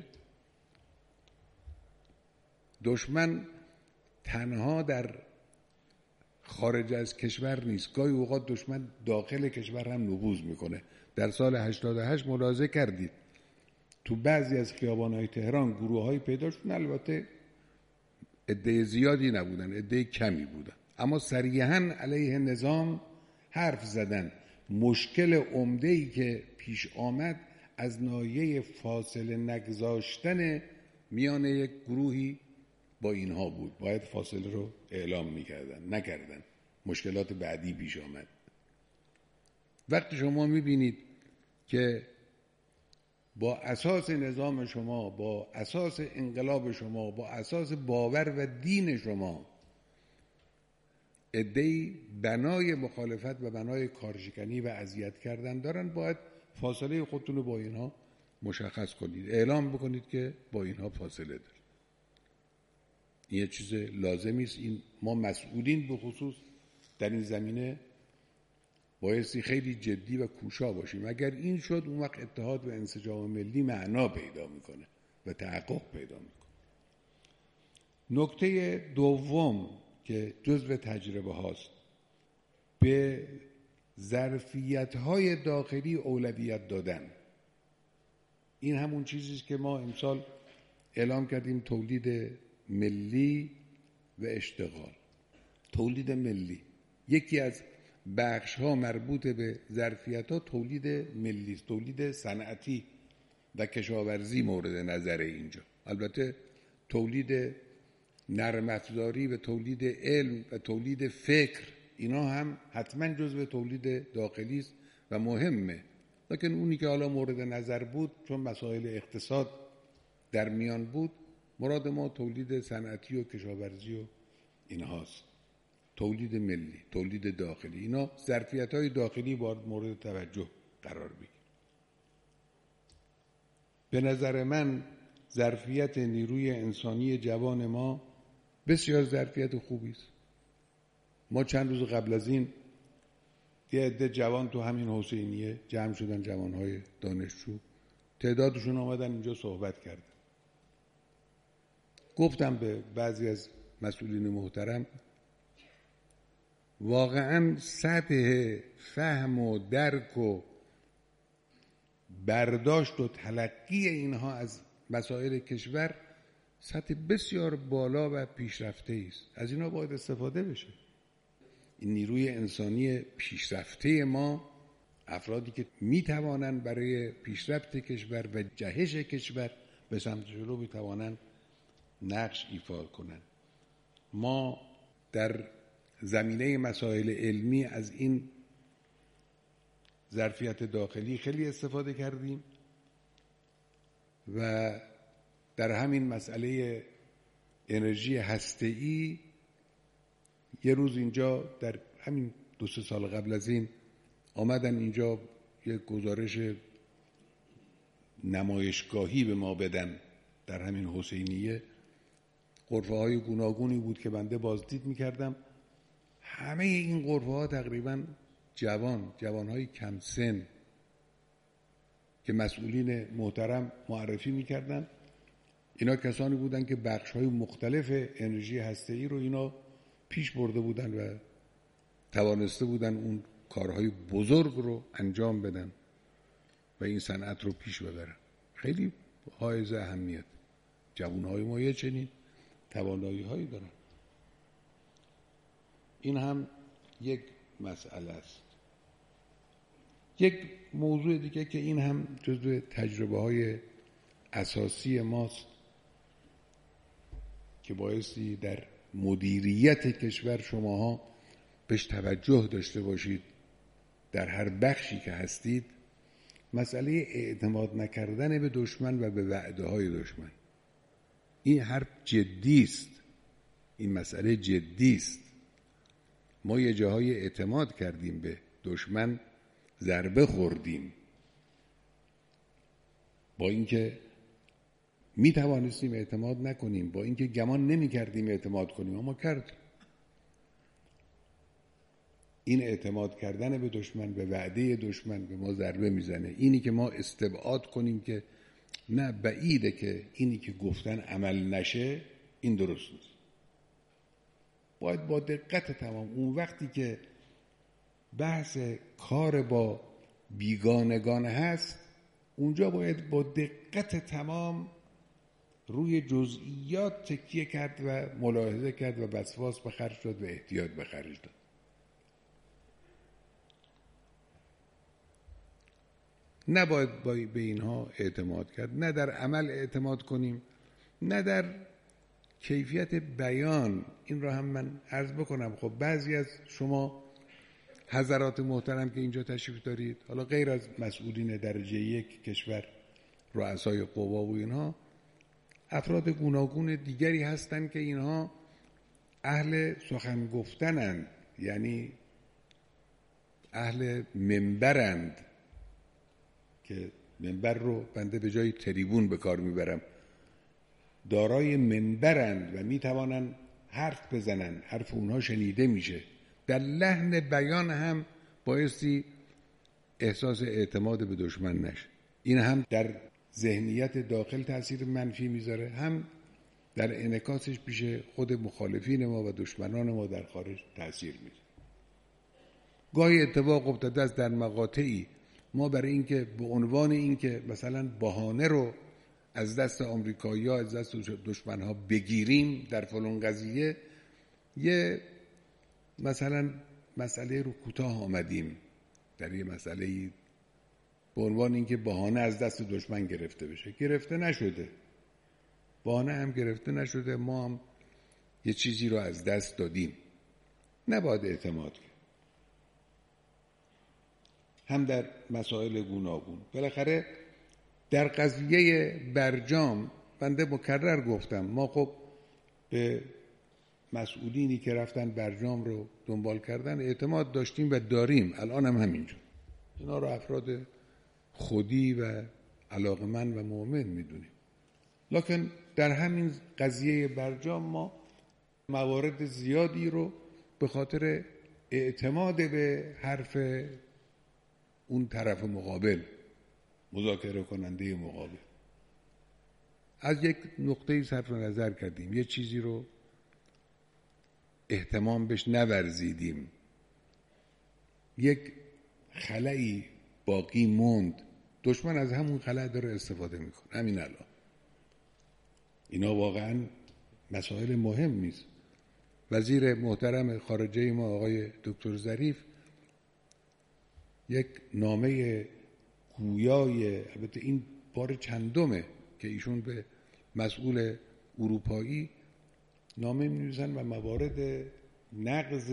دشمن تنها در خارج از کشور نیست، گاهی اوقات دشمن داخل کشور هم نفوذ میکنه. در سال هشتاد و هشت ملاحظه کردید تو بعضی از خیابان‌های تهران گروه‌های پیدا شدن، البته عده زیادی نبودن، عده کمی بودن، اما صریحاً علیه نظام حرف زدن. مشکل عمده‌ای که پیش آمد از ناحیه فاصله نگذاشتن میان یک گروهی با اینها بود. باید فاصله رو اعلام میکردن، نکردن. مشکلات بعدی پیش آمد. وقتی شما میبینید که با اساس نظام شما، با اساس انقلاب شما، با اساس باور و دین شما عده‌ای بنای مخالفت و بنای کارشکنی و اذیت کردن دارن، باید فاصله خودتون رو با اینها مشخص کنید، اعلام بکنید که با اینها فاصله دارید. این یه چیز لازمی است. این ما مسئولین به خصوص در این زمینه بایستی خیلی جدی و کوشا باشیم. اگر این شد اون وقت اتحاد و انسجام ملی معنا پیدا میکنه و تحقق پیدا میکنه. نکته دوم که جزو تجربه هاست، به ظرفیت های داخلی اولویت دادن. این همون چیزیست که ما امسال اعلام کردیم، تولید ملی و اشتغال. تولید ملی یکی از بخش ها مربوط به ظرفیت ها تولید ملی است. تولید صنعتی و کشاورزی مورد نظر اینجا. البته تولید نرم افزاری و تولید علم و تولید فکر، اینا هم حتما جزو تولید داخلی است و مهمه. لکن اونی که حالا مورد نظر بود چون مسائل اقتصاد در میان بود، مراد ما تولید صنعتی و کشاورزی و اینهاست. تولید ملی، تولید داخلی، اینا ظرفیت‌های داخلی باید مورد توجه قرار بگیره. به نظر من ظرفیت نیروی انسانی جوان ما بسیار ظرفیت خوبی است. ما چند روز قبل از این یه عده جوان تو همین حسینیه جمع شدن، جوانهای دانشجو، تعدادشون آمدن اینجا صحبت کردن. گفتم به بعضی از مسئولین محترم، واقعا سطح فهم و درک و برداشت و تلقی اینها از مسائل کشور سطح بسیار بالا و پیشرفته است. از اینا باید استفاده بشه. این نیروی انسانی پیشرفته ما، افرادی که میتوانند برای پیشرفت کشور و جهش کشور به سمت جلو میتوانند نقش ایفا کنند. ما در زمینه مسائل علمی از این ظرفیت داخلی خیلی استفاده کردیم و در همین مسئله انرژی هسته‌ای یه روز اینجا در همین دو سه سال قبل از این آمدن اینجا یه گزارش نمایشگاهی به ما بدن در همین حسینیه. غرفه های گوناگونی بود که بنده بازدید میکردم. همه این غرفه ها تقریبا جوان جوان های کم سن که مسئولین محترم معرفی میکردن. اینا کسانی بودن که بخش های مختلف انرژی هسته‌ای رو اینا پیش برده بودن و توانسته بودن اون کارهای بزرگ رو انجام بدن و این صنعت رو پیش ببرن. خیلی حائز اهمیت. جوانهای ما یه چنین توانایی هایی دارن. این هم یک مسئله است. یک موضوع دیگه که این هم جزو تجربه های اساسی ماست که بایستی در مدیریت کشور شماها بهش توجه داشته باشید در هر بخشی که هستید، مسئله اعتماد نکردن به دشمن و به وعده های دشمن. این حرف جدی است. این مسئله جدی است. ما یه جاهای اعتماد کردیم به دشمن، ضربه خوردیم، با اینکه می توانستیم اعتماد نکنیم، با اینکه گمان نمی کردیم اعتماد کنیم، اما کردیم. این اعتماد کردن به دشمن، به وعده دشمن به ما ضربه میزنه. اینی که ما استبعاد کنیم که نه، بعیده که اینی که گفتن عمل نشه، این درست نیست. باید با دقت تمام، اون وقتی که بحث کار با بیگانگان هست، اونجا باید با دقت تمام روی جزئیات تکیه کرد و ملاحظه کرد و وسواس به خرج داد و احتیاط به خرج داد. نباید به اینها اعتماد کرد، نه در عمل اعتماد کنیم، نه در کیفیت بیان. این را هم من عرض بکنم. خب بعضی از شما حضرات محترم که اینجا تشریف دارید، حالا غیر از مسئولین درجه یک کشور، رؤسای قوا و اینها، افراد گوناگون دیگری هستند که اینها اهل سخن گفتنند، یعنی اهل منبرند، که منبر رو بنده به جای تریبون به کار میبرم، دارای منبرند و میتوانند حرف بزنن، حرف اونها شنیده میشه. در لحن بیان هم بایستی احساس اعتماد به دشمن نشه. این هم در ذهنیت داخل تأثیر منفی میذاره، هم در انعکاسش پیش خود مخالفین ما و دشمنان ما در خارج تأثیر میذاره. گاهی اتفاق افتاده است در مقاطعی ما برای اینکه به عنوان اینکه مثلا بهانه رو از دست آمریکایی‌ها، از دست دشمن‌ها بگیریم در فلان قضیه، یه مثلا مسئله رو کوتاه آمدیم در یه مسئله به عنوان اینکه بهانه از دست دشمن گرفته بشه. گرفته نشده، بهانه هم گرفته نشده، ما هم یه چیزی رو از دست دادیم. نباید اعتماد کرد. هم در مسائل گوناگون. بالاخره در قضیه برجام بنده مکرر گفتم، ما خب به مسئولینی که رفتن برجام رو دنبال کردن اعتماد داشتیم و داریم، الان هم همینجور. اینا رو افراد خودی و علاقمند و مؤمن میدونیم. لکن در همین قضیه برجام ما موارد زیادی رو به خاطر اعتماد به حرف اون طرف مقابل، مذاکره کننده مقابل، از یک نقطه‌ای صرف نظر کردیم، یه چیزی رو اهتمام بهش نورزیدیم، یک خلایی باقی موند، دشمن از همون خلا داره استفاده میکنه. همین الان اینا واقعا مسائل مهم نیست. وزیر محترم خارجه ما آقای دکتر ظریف یک نامه گویای، البته این بار چندمه که ایشون به مسئول اروپایی نامه می‌نویسن و موارد نقض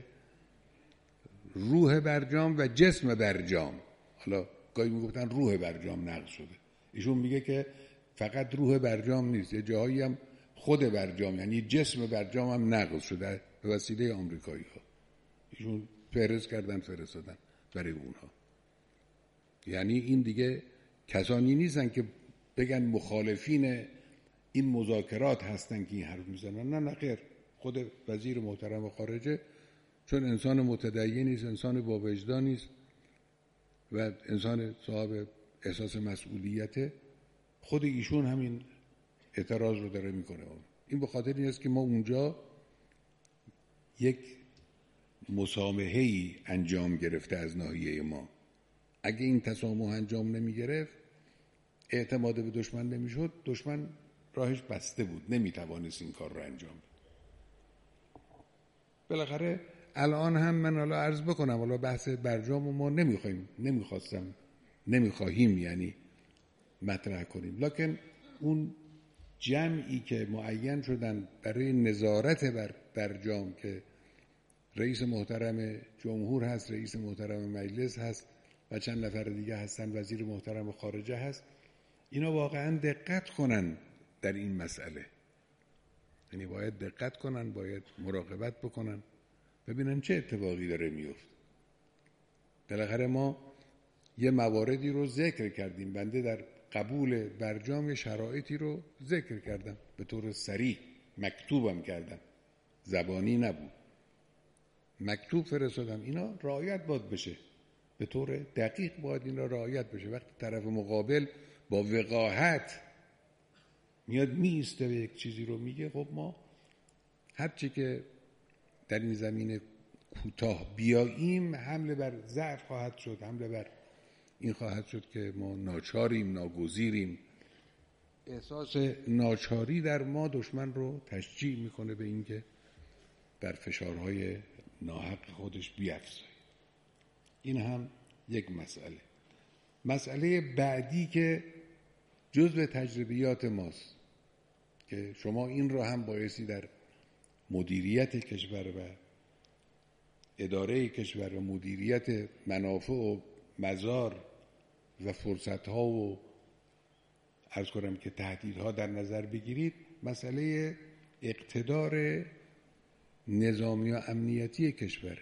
روح برجام و جسم برجام، حالا گاهی میگفتن روح برجام نقض شده، ایشون میگه که فقط روح برجام نیست، یه جاهایی هم خود برجام یعنی جسم برجام هم نقض شده به وسیله آمریکایی ها. ایشون فهرست کردن فرستادن برای اونها. یعنی این دیگه کسانی نیستن که بگن مخالفین این مذاکرات هستن که این حرف میزنن. نه نه خیر، خود وزیر محترم خارجه چون انسان متدینی است، انسان با وجدانی است و انسان صاحب احساس مسئولیته، خود ایشون همین اعتراض رو داره میکنه. این به خاطر این است که ما اونجا یک مسامحه‌ای انجام گرفته از ناحیه ما. اگه این تسامح انجام نمی گرفت، اعتماد به دشمن نمی شد، دشمن راهش بسته بود، نمی توانست این کار رو انجام بده. بالاخره الان هم من حالا عرض بکنم، حالا بحث برجام ما نمیخوایم، نمیخواستم نمیخواهیم یعنی مطرح کنیم، لکن اون جمعی که معین شدن برای نظارت بر برجام که رئیس محترم جمهور هست، رئیس محترم مجلس هست و چند نفر دیگه هستن، وزیر محترم خارجه هست، اینا واقعا دقت کنن در این مسئله. یعنی باید دقت کنن، باید مراقبت بکنن، ببینن چه اتفاقی داره میفته. بالاخره ما یه مواردی رو ذکر کردیم، بنده در قبول برجام شرایطی رو ذکر کردم به طور صریح، مکتوبم کردم، زبانی نبود، مکتوب فرستادم. اینا رعایت باید بشه، به طور دقیق باید این را رعایت بشه. وقتی طرف مقابل با وقاحت میاد میسته و یک چیزی رو میگه، خب ما هرچی که در این زمینه کوتاه بیاییم حمله بر ضعف خواهد شد، حمله بر این خواهد شد که ما ناچاریم، ناگزیریم. احساس ناچاری در ما دشمن رو تشجیع میکنه به اینکه بر فشارهای ناحق خودش بیفزاید. این هم یک مسئله. مسئله بعدی که جزء تجربیات ماست که شما این رو هم بایستی در مدیریت کشور و اداره کشور و مدیریت منافع و مزار و فرصت‌ها و عرض کنم که تهدیدها در نظر بگیرید. مسئله اقتدار نظامی و امنیتی کشور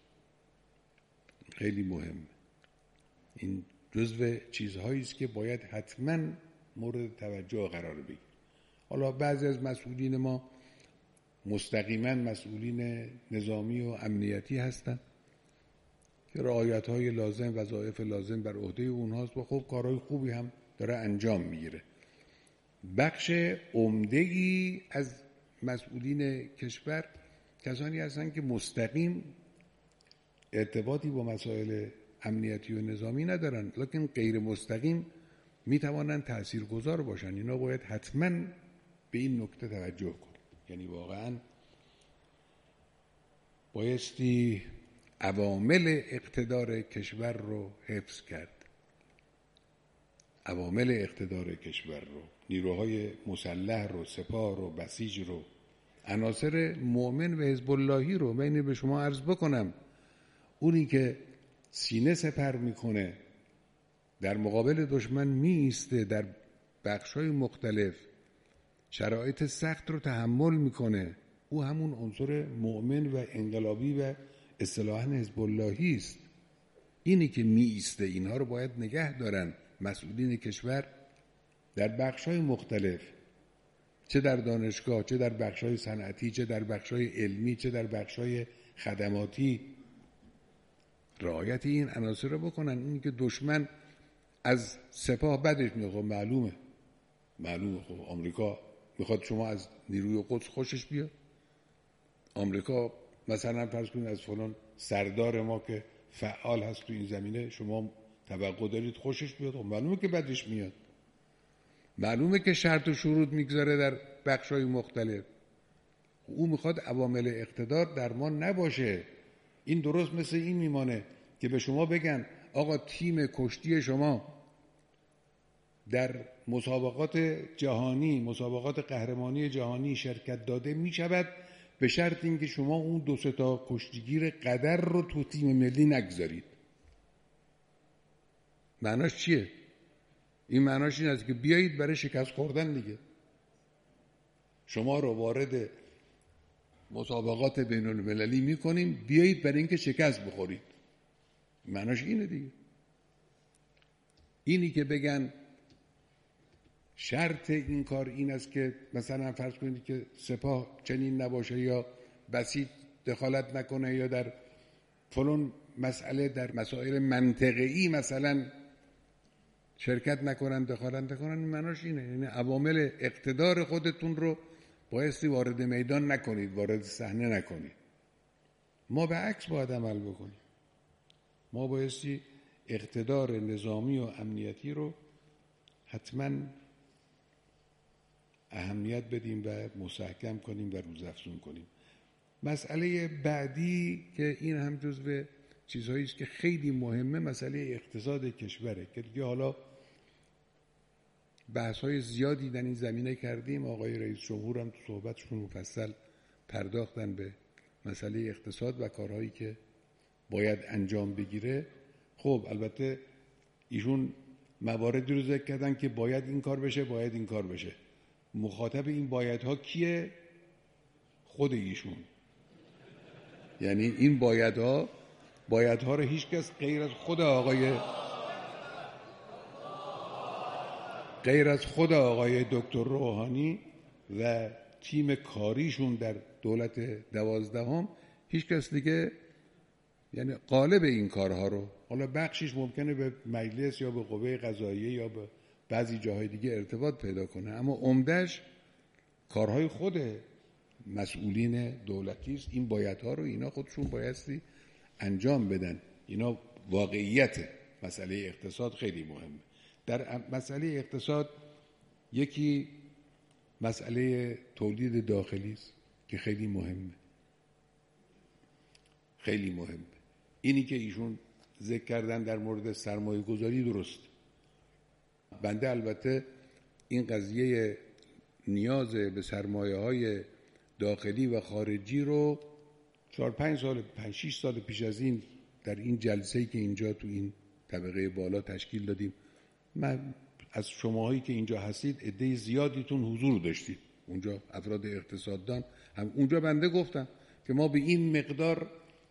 خیلی مهم. این جزو چیزهایی است که باید حتما مورد توجه قرار بگیرد. حالا بعضی از مسئولین ما مستقیما مسئولین نظامی و امنیتی هستند که رعایت‌های لازم، وظایف لازم بر عهده اونهاست و خب کارهای خوبی هم داره انجام میگیره. بخش عمده‌ای از مسئولین کشور کسانی هستند که مستقیم ارتباطی با مسائل امنیتی و نظامی ندارن، لکن غیر مستقیم میتوانند تاثیرگذار باشن. اینا باید حتما به این نکته توجه کنند. یعنی واقعا بایستی عوامل اقتدار کشور رو حفظ کرد، عوامل اقتدار کشور رو، نیروهای مسلح رو، سپاه رو، بسیج رو، عناصر مؤمن و حزب اللهی رو. من اینو به شما عرض بکنم، اونی که سینه سپر میکنه در مقابل دشمن میسته، در بخشای مختلف شرایط سخت رو تحمل میکنه، او همون عنصر مؤمن و انقلابی و اصطلاحاً حزب اللهی است. اینی که میسته، اینها رو باید نگه دارن مسئولین کشور در بخشای مختلف، چه در دانشگاه، چه در بخشای صنعتی، چه در بخشای علمی، چه در بخشای خدماتی. رعایت این عناصر رو بکنن. این که دشمن از سپاه بدش میاد، خب معلومه معلومه خب آمریکا میخواد شما از نیروی قدس خوشش بیاد. آمریکا مثلا فرض کنید از فلان سردار ما که فعال هست تو این زمینه شما توقع دارید خوشش بیاد، خب معلومه که بدش میاد. معلومه که شرط و شروط میگذاره در بخشای مختلف. او میخواد عوامل اقتدار در ما نباشه. این درست مثل این میمانه که به شما بگن آقا تیم کشتی شما در مسابقات جهانی، مسابقات قهرمانی جهانی شرکت داده میشود به شرط اینکه شما اون دو سه تا کشتیگیر قدر رو تو تیم ملی نگذارید. معناش چیه؟ این معناش این است که بیایید برای شکست خوردن دیگه. شما رو وارد مسابقات بین المللی میکنیم بیایید برای اینکه شکست بخورید. معناش اینه دیگه. اینی که بگن شرط این کار این است که مثلا فرض کنید که سپاه چنین نباشه یا بسیط دخالت نکنه یا در فلان مسئله در مسائل منطقه‌ای مثلا شرکت نکنن دخالت نکنن، معناش اینه. یعنی عوامل اقتدار خودتون رو بایستی وارد میدان نکنید، وارد صحنه نکنید. ما به عکس باید عمل بکنیم. ما بایستی اقتدار نظامی و امنیتی رو حتما اهمیت بدیم و مستحکم کنیم و روزافزون کنیم. مسئله بعدی که این هم جزو چیزهایی است که خیلی مهمه، مسئله اقتصاد کشوره که دیگه حالا بحث‌های زیادی در این زمینه کردیم. آقای رئیس جمهور هم تو صحبتشون مفصل پرداختن به مسئله اقتصاد و کارهایی که باید انجام بگیره. خب البته ایشون مواردی رو ذکر کردن که باید این کار بشه، باید این کار بشه. مخاطب این بایدها کیه؟ خود ایشون. یعنی این بایدها بایدها رو هیچ کس غیر از خود آقای غیر از خود آقای دکتر روحانی و تیم کاریشون در دولت دوازدهم هیچ کس دیگه یعنی قالب این کارها رو، حالا بخشش ممکنه به مجلس یا به قوه قضاییه یا به بعضی جاهای دیگه ارتباط پیدا کنه، اما عمدش کارهای خود مسئولین دولتی است. این بایدها رو اینا خودشون بایستی انجام بدن. اینا واقعیت مسئله اقتصاد خیلی مهمه. در مسئله اقتصاد یکی مسئله تولید داخلی است که خیلی مهمه، خیلی مهمه. اینی که ایشون ذکر کردن در مورد سرمایه گذاری درست. بنده البته این قضیه نیاز به سرمایه های داخلی و خارجی رو چهار پنج سال پنج شش سال پیش از این در این جلسه‌ای که اینجا تو این طبقه بالا تشکیل دادیم، من از شماهایی که اینجا هستید عده زیادیتون حضور داشتید اونجا، افراد اقتصاددان هم اونجا. بنده گفتم که ما به این مقدار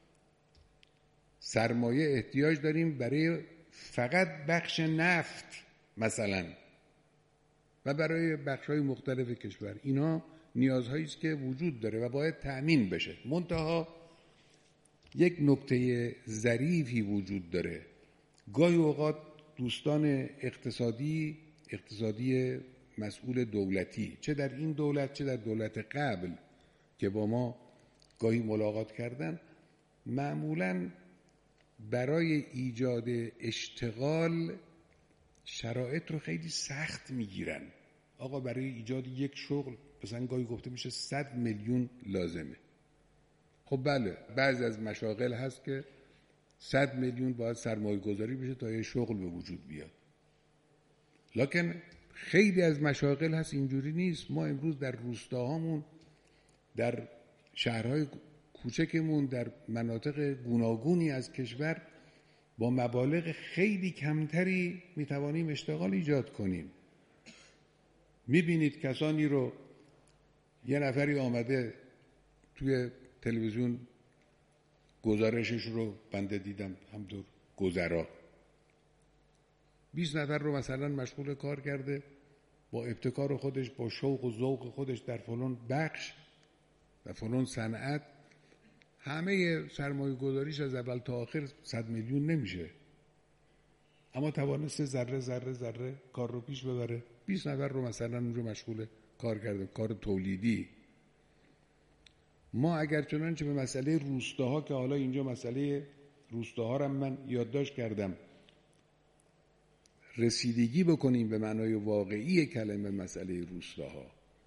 سرمایه احتیاج داریم برای فقط بخش نفت مثلا و برای بخش‌های مختلف کشور. اینا نیازهایی است که وجود داره و باید تأمین بشه. منتها یک نکته ظریفی وجود داره. گاهی اوقات دوستان اقتصادی اقتصادی مسئول دولتی، چه در این دولت چه در دولت قبل که با ما گاهی ملاقات کردن، معمولاً برای ایجاد اشتغال شرایط رو خیلی سخت میگیرن. آقا برای ایجاد یک شغل مثلا گاهی گفته میشه صد میلیون لازمه. خب بله، بعضی از مشاغل هست که صد میلیون باید سرمایه گذاری بشه تا یه شغل به وجود بیاد، لکن خیلی از مشاغل هست اینجوری نیست. ما امروز در روستاهامون، در شهرهای کوچکمون، در مناطق گوناگونی از کشور با مبالغ خیلی کمتری میتوانیم اشتغال ایجاد کنیم. میبینید کسانی رو، یه نفری آمده توی تلویزیون گزارشش رو بنده دیدم، همدور گذرا بیست نفر رو مثلا مشغول کار کرده با ابتکار خودش، با شوق و ذوق خودش در فلان بخش و فلان صنعت. همه سرمایه گذاریش از اول تا آخر صد میلیون نمیشه، اما توانسته ذره ذره ذره کار رو پیش ببره. بیست نفر رو مثلا اونجا مشغول کار کرده، کار تولیدی. ما اگر چنانچه به مسئله روستاها، که حالا اینجا مسئله روستاها رو من یادداشت کردم، رسیدگی بکنیم به معنای واقعی کلمه مسئله روستاها.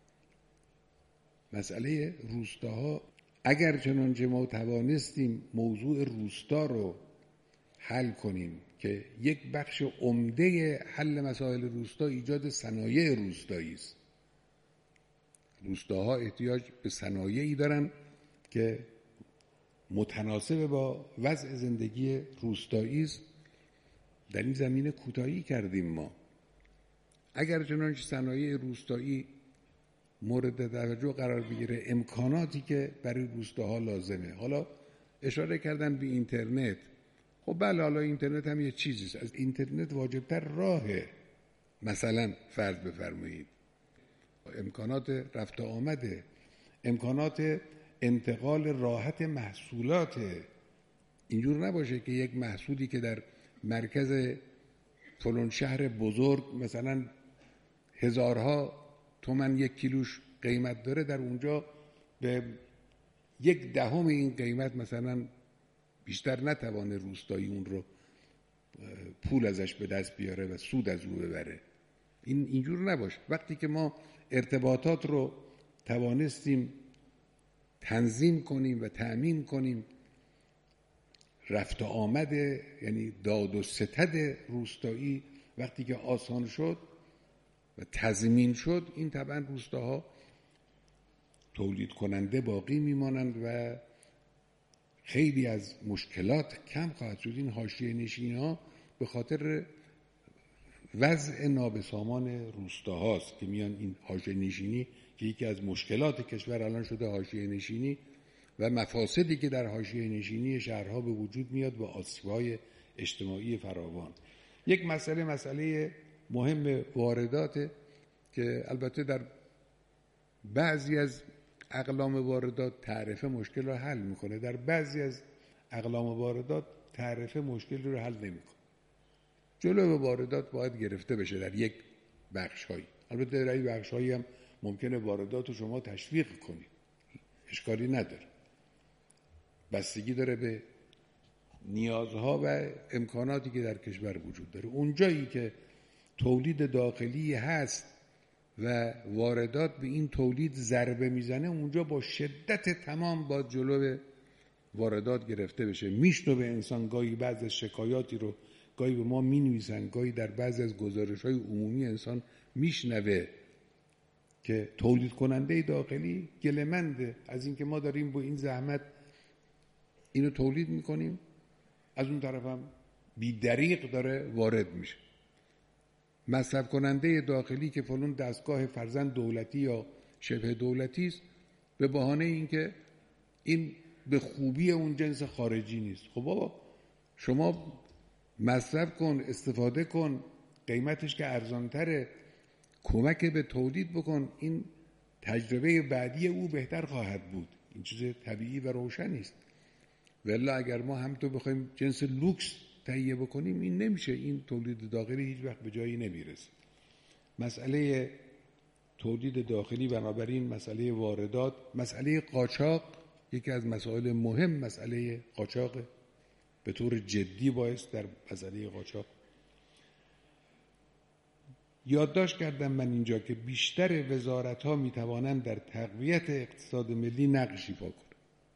مسئله روستاها اگر چنانچه ما توانستیم موضوع روستا رو حل کنیم که یک بخش عمده حل مسائل روستا ایجاد صنایع روستایی است. روستاها احتیاج به صنایعی دارن که متناسب با وضع زندگی روستایی است. در این زمینه کوتاهی کردیم ما. اگر چنانچه صنایع روستایی مورد توجه قرار بگیره امکاناتی که برای روستاها لازمه. حالا اشاره کردن به اینترنت. خب بله، حالا اینترنت هم یه چیزیست. از اینترنت واجبتر راهه. مثلا فرض بفرمایید امکانات رفت و آمده، امکانات انتقال راحت محصولات. اینجور نباشه که یک محصولی که در مرکز فلان شهر بزرگ مثلا هزارها تومن یک کیلوش قیمت داره، در اونجا به یک دهم این قیمت مثلا بیشتر نتوانه روستایی اون رو پول ازش به دست بیاره و سود از او ببره. این اینجور نباشه. وقتی که ما ارتباطات رو توانستیم تنظیم کنیم و تأمین کنیم، رفت و آمد یعنی داد و ستد روستایی وقتی که آسان شد و تضمین شد، این طبعا روستاها تولید کننده باقی میمانند و خیلی از مشکلات کم خواهد شد. این حاشیه نشینی ها به خاطر وضع نابسامان روستاهاست که میان این حاشیه نشینی که یکی از مشکلات کشور الان شده حاشیه نشینی و مفاسدی که در حاشیه نشینی شهرها به وجود میاد و آسیب‌های اجتماعی فراوان. یک مسئله مسئله مهم واردات که البته در بعضی از اقلام واردات تعرفه مشکل رو حل میکنه، در بعضی از اقلام واردات تعرفه مشکل رو حل نمیکنه. جلو واردات باید گرفته بشه در یک بخش‌هایی. البته در این بخش‌هایی هم ممکنه واردات رو شما تشویق کنید، اشکالی نداره، بستگی داره به نیازها و امکاناتی که در کشور وجود داره. اونجایی که تولید داخلی هست و واردات به این تولید ضربه میزنه، اونجا با شدت تمام با جلو واردات گرفته بشه. میشنوه انسان گاهی بعض از شکایاتی رو گاهی به ما مینویسن، گاهی در بعضی از گزارش‌های عمومی انسان میشنوه که تولید کننده داخلی گله‌منده از اینکه ما داریم با این زحمت اینو تولید میکنیم، از اون طرف هم بی‌دریغ داره وارد میشه. مصرف کننده داخلی که فلان دستگاه فرزند دولتی یا شبه دولتی است، به بهانه اینکه این به خوبی اون جنس خارجی نیست. خب بابا شما مصرف کن، استفاده کن، قیمتش که ارزانتره، کمک به تولید بکن، این تجربه بعدی او بهتر خواهد بود. این چیز طبیعی و روشنی است. ولی اگر ما هم تو بخوایم جنس لوکس تهیه بکنیم این نمیشه. این تولید داخلی هیچ وقت به جایی نمیرسه. مسئله تولید داخلی، بنابراین مسئله واردات، مسئله قاچاق یکی از مسائل مهم، مسئله قاچاق به طور جدی باعث در مسئله قاچاق یادداشت کردم من اینجا که بیشتر وزارت‌ها می‌توانند در تقویت اقتصاد ملی نقش ایفا کنند.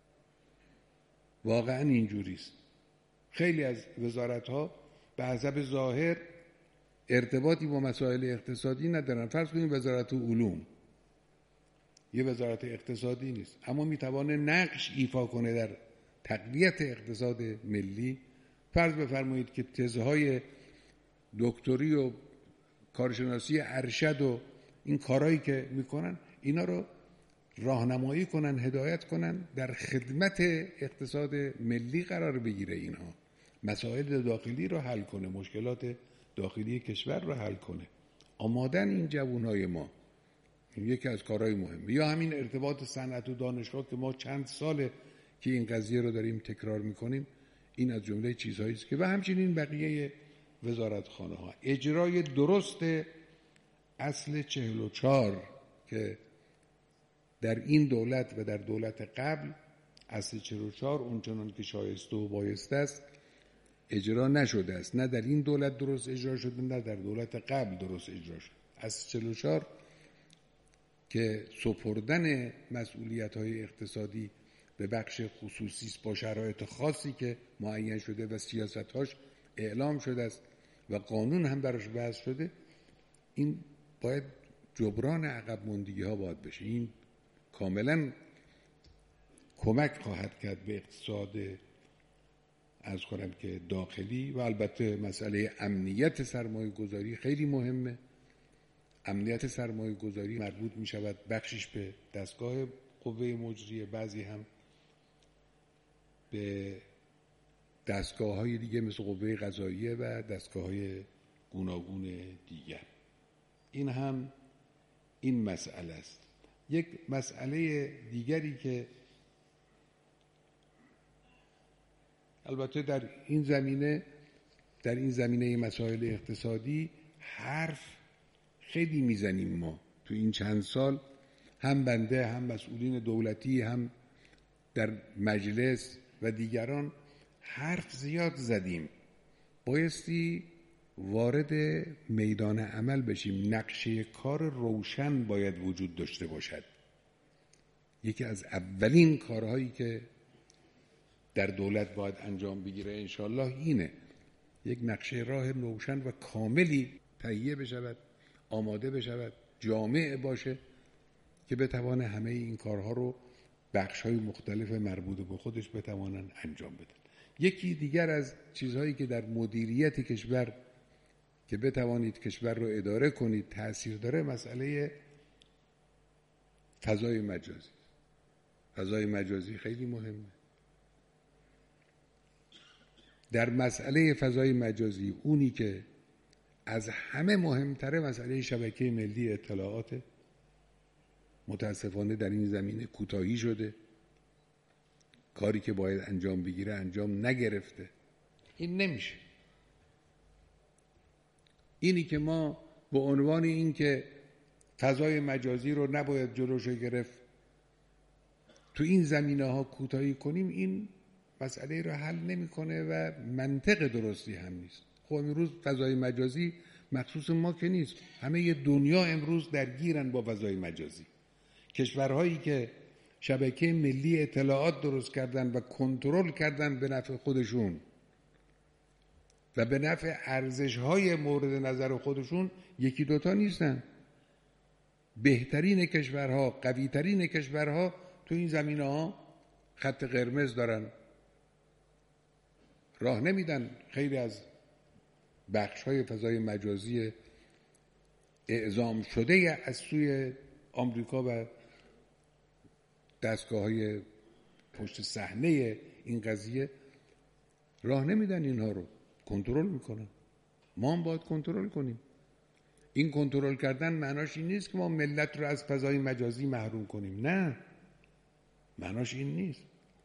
واقعا اینجوری است. خیلی از وزارت‌ها به حسب ظاهر ارتباطی با مسائل اقتصادی ندارن. فرض کنید وزارت علوم یه وزارت اقتصادی نیست، اما میتوانه نقش ایفا کنه در تقویت اقتصاد ملی. فرض بفرمایید که تزهای دکتری و کارشناسی ارشد و این کارهایی که میکنن اینا رو راهنمایی کنن، هدایت کنن، در خدمت اقتصاد ملی قرار بگیره. اینها مسائل داخلی رو حل کنه، مشکلات داخلی کشور رو حل کنه. آمادن این جوانهای ما یکی از کارهای مهمه. یا همین ارتباط صنعت و دانشگاه که ما چند ساله که این قضیه رو داریم تکرار میکنیم، این از جمله چیزهایی است که و همچنین بقیه وزارتخانه ها اجرای درست اصل چهل و چهار که در این دولت و در دولت قبل اصل چهل و چهار اونچنان که شایسته و بایسته است اجرا نشده است. نه در این دولت درست اجرا شده، نه در دولت قبل درست اجرا شده. اصل چهل و چهار که سپردن مسئولیت‌های اقتصادی به بخش خصوصی با شرایط خاصی که معین شده و سیاست‌هاش اعلام شده است و قانون هم براش وضع شده، این باید جبران عقب ماندگی‌ها باید بشه. این کاملا کمک خواهد کرد به اقتصاد عرض کنم که داخلی و البته مسئله امنیت سرمایه گذاری خیلی مهمه. امنیت سرمایه گذاری مربوط می شود بخشش به دستگاه قوه مجریه، بعضی هم به دستگاه های دیگه مثل قوه قضاییه و دستگاه های گوناگون دیگر. این هم این مسئله است. یک مسئله دیگری که البته در این زمینه در این زمینه مسائل اقتصادی حرف خیلی میزنیم ما تو این چند سال، هم بنده هم مسئولین دولتی هم در مجلس و دیگران حرف زیاد زدیم. بایستی وارد میدان عمل بشیم. نقشه کار روشن باید وجود داشته باشد. یکی از اولین کارهایی که در دولت باید انجام بگیره انشالله اینه، یک نقشه راه روشن و کاملی تهیه بشود، آماده بشود، جامع باشه که بتوانه همه این کارها رو بخش‌های مختلف مربوط به خودش بتوانن انجام بدن. یکی دیگر از چیزهایی که در مدیریت کشور که بتوانید کشور رو اداره کنید تأثیر داره، مسئله فضای مجازی. فضای مجازی خیلی مهمه. در مسئله فضای مجازی اونی که از همه مهمتره مسئله شبکه ملی اطلاعات. متاسفانه در این زمینه کوتاهی شده، کاری که باید انجام بگیره انجام نگرفته. این نمیشه. اینی که ما به عنوان این که فضای مجازی رو نباید جلوشو گرفت تو این زمینه ها کوتاهی کنیم، این مسئله رو حل نمیکنه و منطق درستی هم نیست. خب امروز فضای مجازی مخصوص ما که نیست، همه دنیا امروز درگیرن با فضای مجازی. کشورهایی که شبکه ملی اطلاعات درست کردن و کنترل کردن به نفع خودشون و به نفع ارزش‌های مورد نظر خودشون یکی دوتا نیستن. بهترین کشورها، قوی‌ترین کشورها تو این زمینه‌ها خط قرمز دارن، راه نمیدن خیلی از بخش‌های فضای مجازی اعزام شده از سوی آمریکا و دستگاه‌های پشت صحنه این قضیه راه نمیدن، اینها رو کنترل میکنن. ما هم باید کنترل کنیم. این کنترل کردن معناش این نیست که ما ملت رو از فضای مجازی محروم کنیم، نه، معناش این نیست.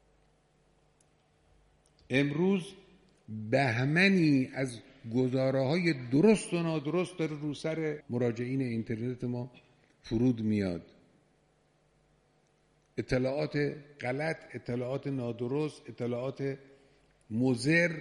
امروز بهمنی از گزاره‌های درست و نادرست داره رو سر مراجعین اینترنت ما فرود میاد. اطلاعات غلط، اطلاعات نادرست، اطلاعات مضر،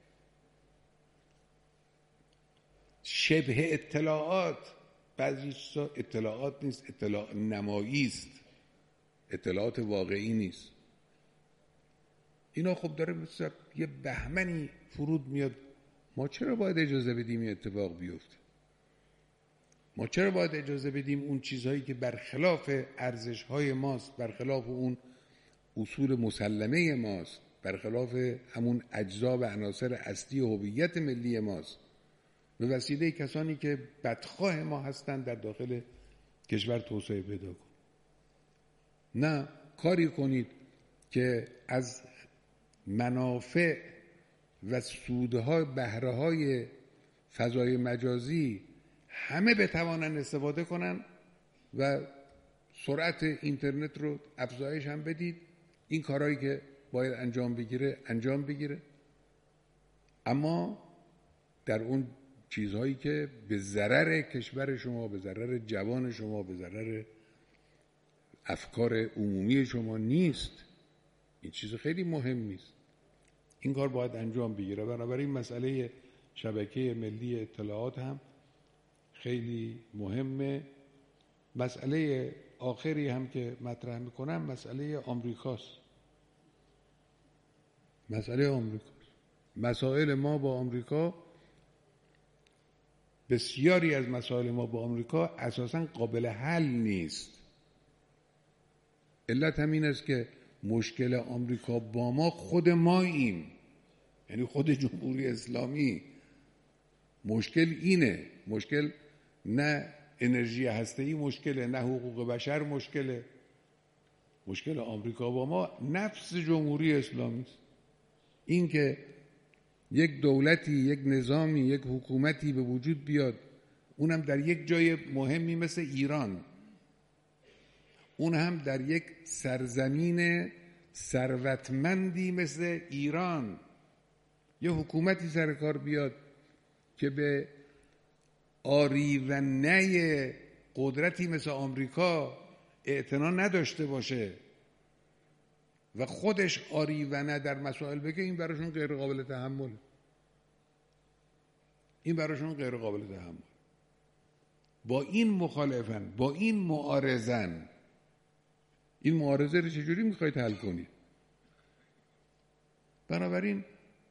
شبه اطلاعات. بعضی چیزا اطلاعات نیست، اطلاع نمایی است، اطلاعات واقعی نیست. اینا خب داره مثل یه بهمنی فرود میاد. ما چرا باید اجازه بدیم این اتفاق بیفته؟ ما چرا باید اجازه بدیم اون چیزهایی که برخلاف ارزش‌های ماست، برخلاف اون اصول مسلمه ماست، برخلاف همون اجزا و عناصر اصلی هویت ملی ماست، به وسیله کسانی که بدخواه ما هستند در داخل کشور توسعه پیدا کن؟ نه، کاری کنید که از منافع و سودهای بهره‌های فضای مجازی همه بتوانن استفاده کنن و سرعت اینترنت رو افزایش هم بدید. این کارهایی که باید انجام بگیره انجام بگیره، اما در اون چیزهایی که به ضرر کشور شما، به ضرر جوان شما، به ضرر افکار عمومی شما نیست. این چیز خیلی مهمی است. این کار باید انجام بگیره. بنابراین مسئله شبکه ملی اطلاعات هم خیلی مهمه. مسئله آخری هم که مطرح میکنم مسئله آمریکاست. مسئله آمریکاست. مسائل ما با آمریکا، بسیاری از مسائل ما با آمریکا اساساً قابل حل نیست. علت همین است که مشکل آمریکا با ما خود ماییم، یعنی خود جمهوری اسلامی. مشکل اینه، مشکل نه انرژی هسته‌ای مشکله، نه حقوق بشر مشکله. مشکل آمریکا با ما نفس جمهوری اسلامی است. این که یک دولتی، یک نظامی، یک حکومتی به وجود بیاد، اونم در یک جای مهمی مثل ایران، اون هم در یک سرزمین ثروتمندی مثل ایران، یه حکومتی سر کار بیاد که به آری و نی قدرتی مثل آمریکا اعتنا نداشته باشه و خودش آری و نه در مسائل بگه، این براشون غیر قابل تحمل. این براشون غیر قابل تحمل. با این مخالفن، با این معارضن. این معارضه رو چجوری میخواید حل کنید؟ بنابراین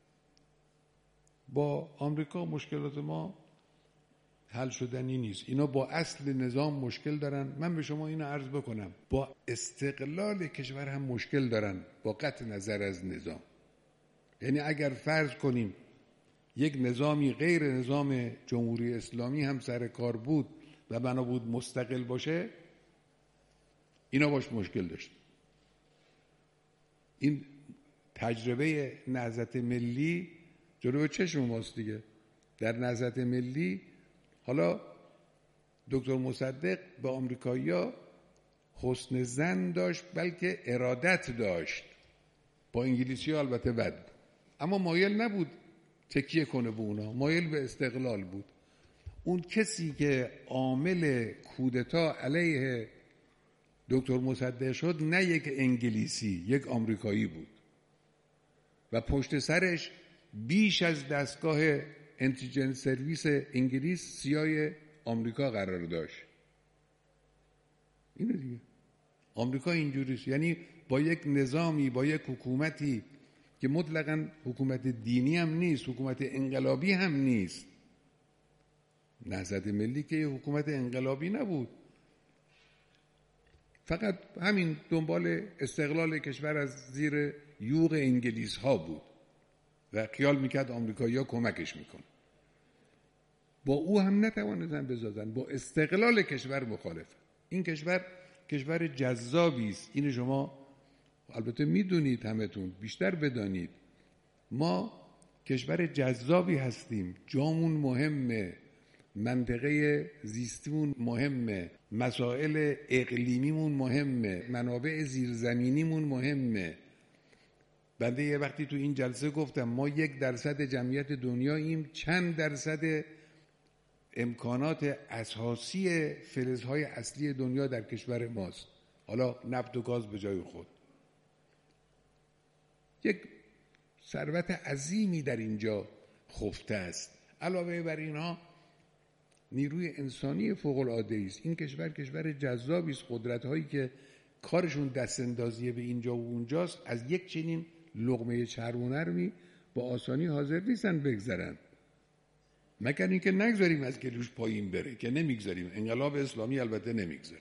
با آمریکا مشکلات ما حل شدنی نیست. اینا با اصل نظام مشکل دارن. من به شما اینو عرض بکنم، با استقلال کشور هم مشکل دارن، با قطع نظر از نظام. یعنی اگر فرض کنیم یک نظامی غیر نظام جمهوری اسلامی هم سر کار بود و بنا بود مستقل باشه، اینا باش مشکل داشت. این تجربه نهضت ملی جلوی چشم ماست دیگه. در نهضت ملی حالا دکتر مصدق به آمریکایی‌ها حسن ظن داشت، بلکه ارادت داشت. با انگلیسی‌ها البته بد، اما مایل نبود تکیه کنه به اونا، مایل به استقلال بود. اون کسی که عامل کودتا علیه دکتر مصدق شد نه یک انگلیسی، یک آمریکایی بود و پشت سرش بیش از دستگاه انتلیجنس سرویس انگلیس سیای آمریکا قرار داشت. اینه دیگه. آمریکا اینجوریست. یعنی با یک نظامی، با یک حکومتی که مطلقاً حکومت دینی هم نیست، حکومت انقلابی هم نیست. نهضت ملی که یه حکومت انقلابی نبود، فقط همین دنبال استقلال کشور از زیر یوغ انگلیس ها بود و خیال میکرد آمریکایی‌ها کمکش میکن. با او هم نتوانستن بزازن، با استقلال کشور مخالف. این کشور کشور جذابی است. این شما البته میدونید، همتون بیشتر بدانید. ما کشور جذابی هستیم، جامون مهمه، منطقه زیستیمون مهمه، مسائل اقلیمیمون مهمه، منابع زیرزمینیمون مهمه. بنده یه وقتی تو این جلسه گفتم ما یک درصد جمعیت دنیاییم، چند درصد امکانات اساسی فلزهای اصلی دنیا در کشور ماست، حالا نفت و گاز به جای خود. یک ثروت عظیمی در اینجا خفته است. علاوه بر اینها نیروی انسانی فوق العاده است. این کشور کشور جذابی است. قدرت‌هایی که کارشون دست اندازی به اینجا و اونجاست، از یک چنین لقمه چرمونرمی با آسانی حاضر نیستن بگذرن، مگر اینکه نگذاریم از گلوش پایین بره، که نمیگذاریم. انقلاب اسلامی البته نمیگذاره.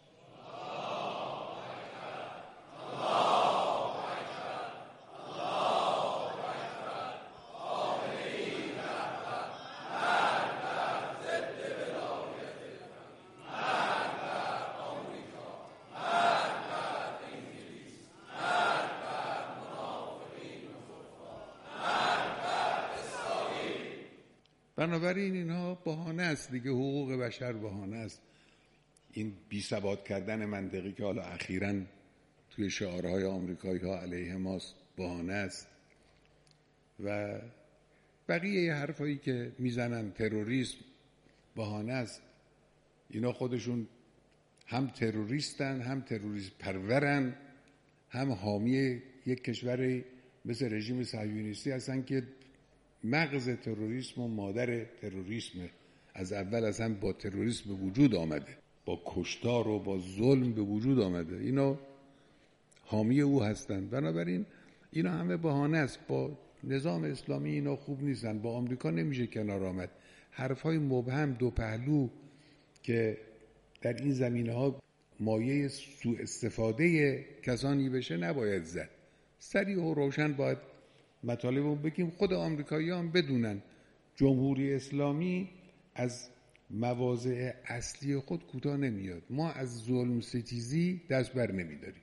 بنابراین اینها بهانه است دیگه، حقوق بشر بهانه است. این بی ثبات کردن منطقی که حالا اخیراً توی شعارهای آمریکایی ها علیه ماست بهانه است. و بقیه حرفایی که میزنن، تروریسم بهانه است. اینا خودشون هم تروریستن، هم تروریست پرورن، هم حامی یک کشوری مثل رژیم صهیونیستی هستن که مغز تروریسم و مادر تروریسم از اول از هم با تروریسم به وجود آمده، با کشتار و با ظلم به وجود آمده. اینا حامی او هستند. بنابراین اینا همه بهانه است. با نظام اسلامی اینا خوب نیستن. با آمریکا نمیشه کنار آمد. حرفهای مبهم دو پهلو که در این زمینه ها مایه سوء استفاده کسانی بشه نباید زد. صریح و روشن باید مطالب رو بگیم. خود آمریکایی‌ها هم بدونن جمهوری اسلامی از مواضع اصلی خود کوتاه نمیاد. ما از ظلم ستیزی دست بر نمیداریم.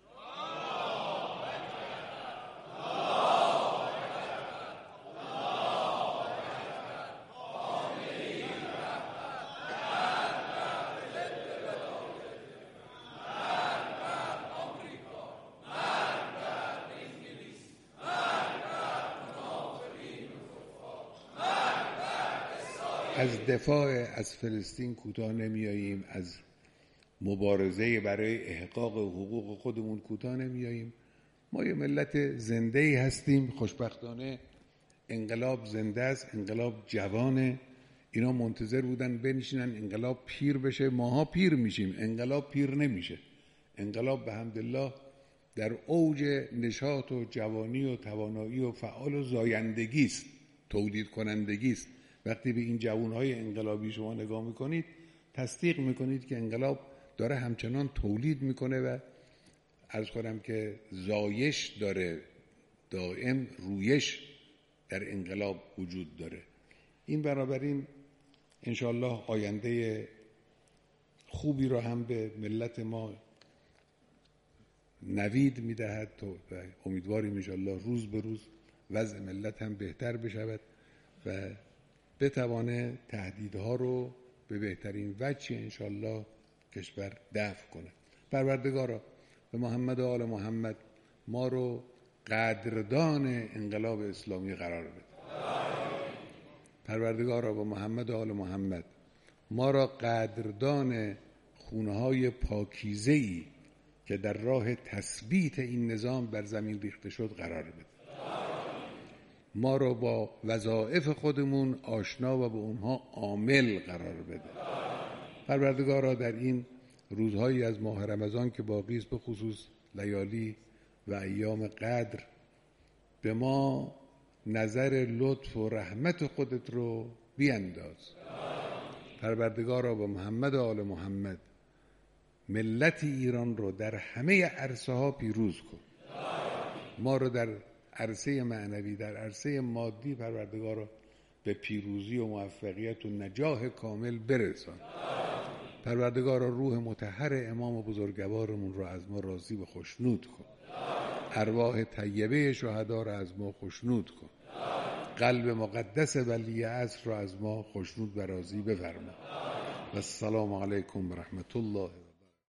از دفاع از فلسطین کوتاه نمیاییم، از مبارزه برای احقاق حقوق خودمون کوتاه نمیاییم. ما یه ملت زنده‌ای هستیم. خوشبختانه انقلاب زنده است، انقلاب جوانه. اینا منتظر بودن بنشینن انقلاب پیر بشه، ماها پیر میشیم، انقلاب پیر نمیشه. انقلاب به حمدالله در اوج نشاط و جوانی و توانایی و فعال و زایندگی است، تولید کنندگی است. وقتی به این جوانهای انقلابی شما نگاه میکنید تصدیق میکنید که انقلاب داره همچنان تولید میکنه و عرض کنم که زایش داره، دائم رویش در انقلاب وجود داره. این بنابراین انشاءالله آینده خوبی را هم به ملت ما نوید میدهد و امیدواریم انشاءالله روز به روز وضع ملت هم بهتر بشود و بتوانه تهدیدها رو به بهترین وجه انشاءالله کشور دفع کنه. پروردگارا به محمد و آل محمد ما رو قدردان انقلاب اسلامی قرار بده. پروردگارا به محمد و آل محمد ما را قدردان خونه‌های پاکیزه‌ای که در راه تثبیت این نظام بر زمین ریخته شد قرار بده. ما را با وظایف خودمون آشنا و به اونها عامل قرار بده. پروردگارا در این روزهایی از ماه رمضان که باقی است، به خصوص لیالی و ایام قدر، به ما نظر لطف و رحمت خودت رو بینداز. پروردگارا با محمد و آل محمد ملت ایران رو در همه عرصه ها پیروز کن. ما رو در عرصه معنوی، در عرصه مادی پروردگارا به پیروزی و موفقیت و نجاح کامل برسان. پروردگارا روح مطهر امام بزرگوارمون رو از ما راضی و خوشنود کن. ارواح طیبه شهدا را از ما خوشنود کن. قلب مقدس ولی عصر را از ما خوشنود و راضی بفرما. و السلام علیکم و رحمت الله.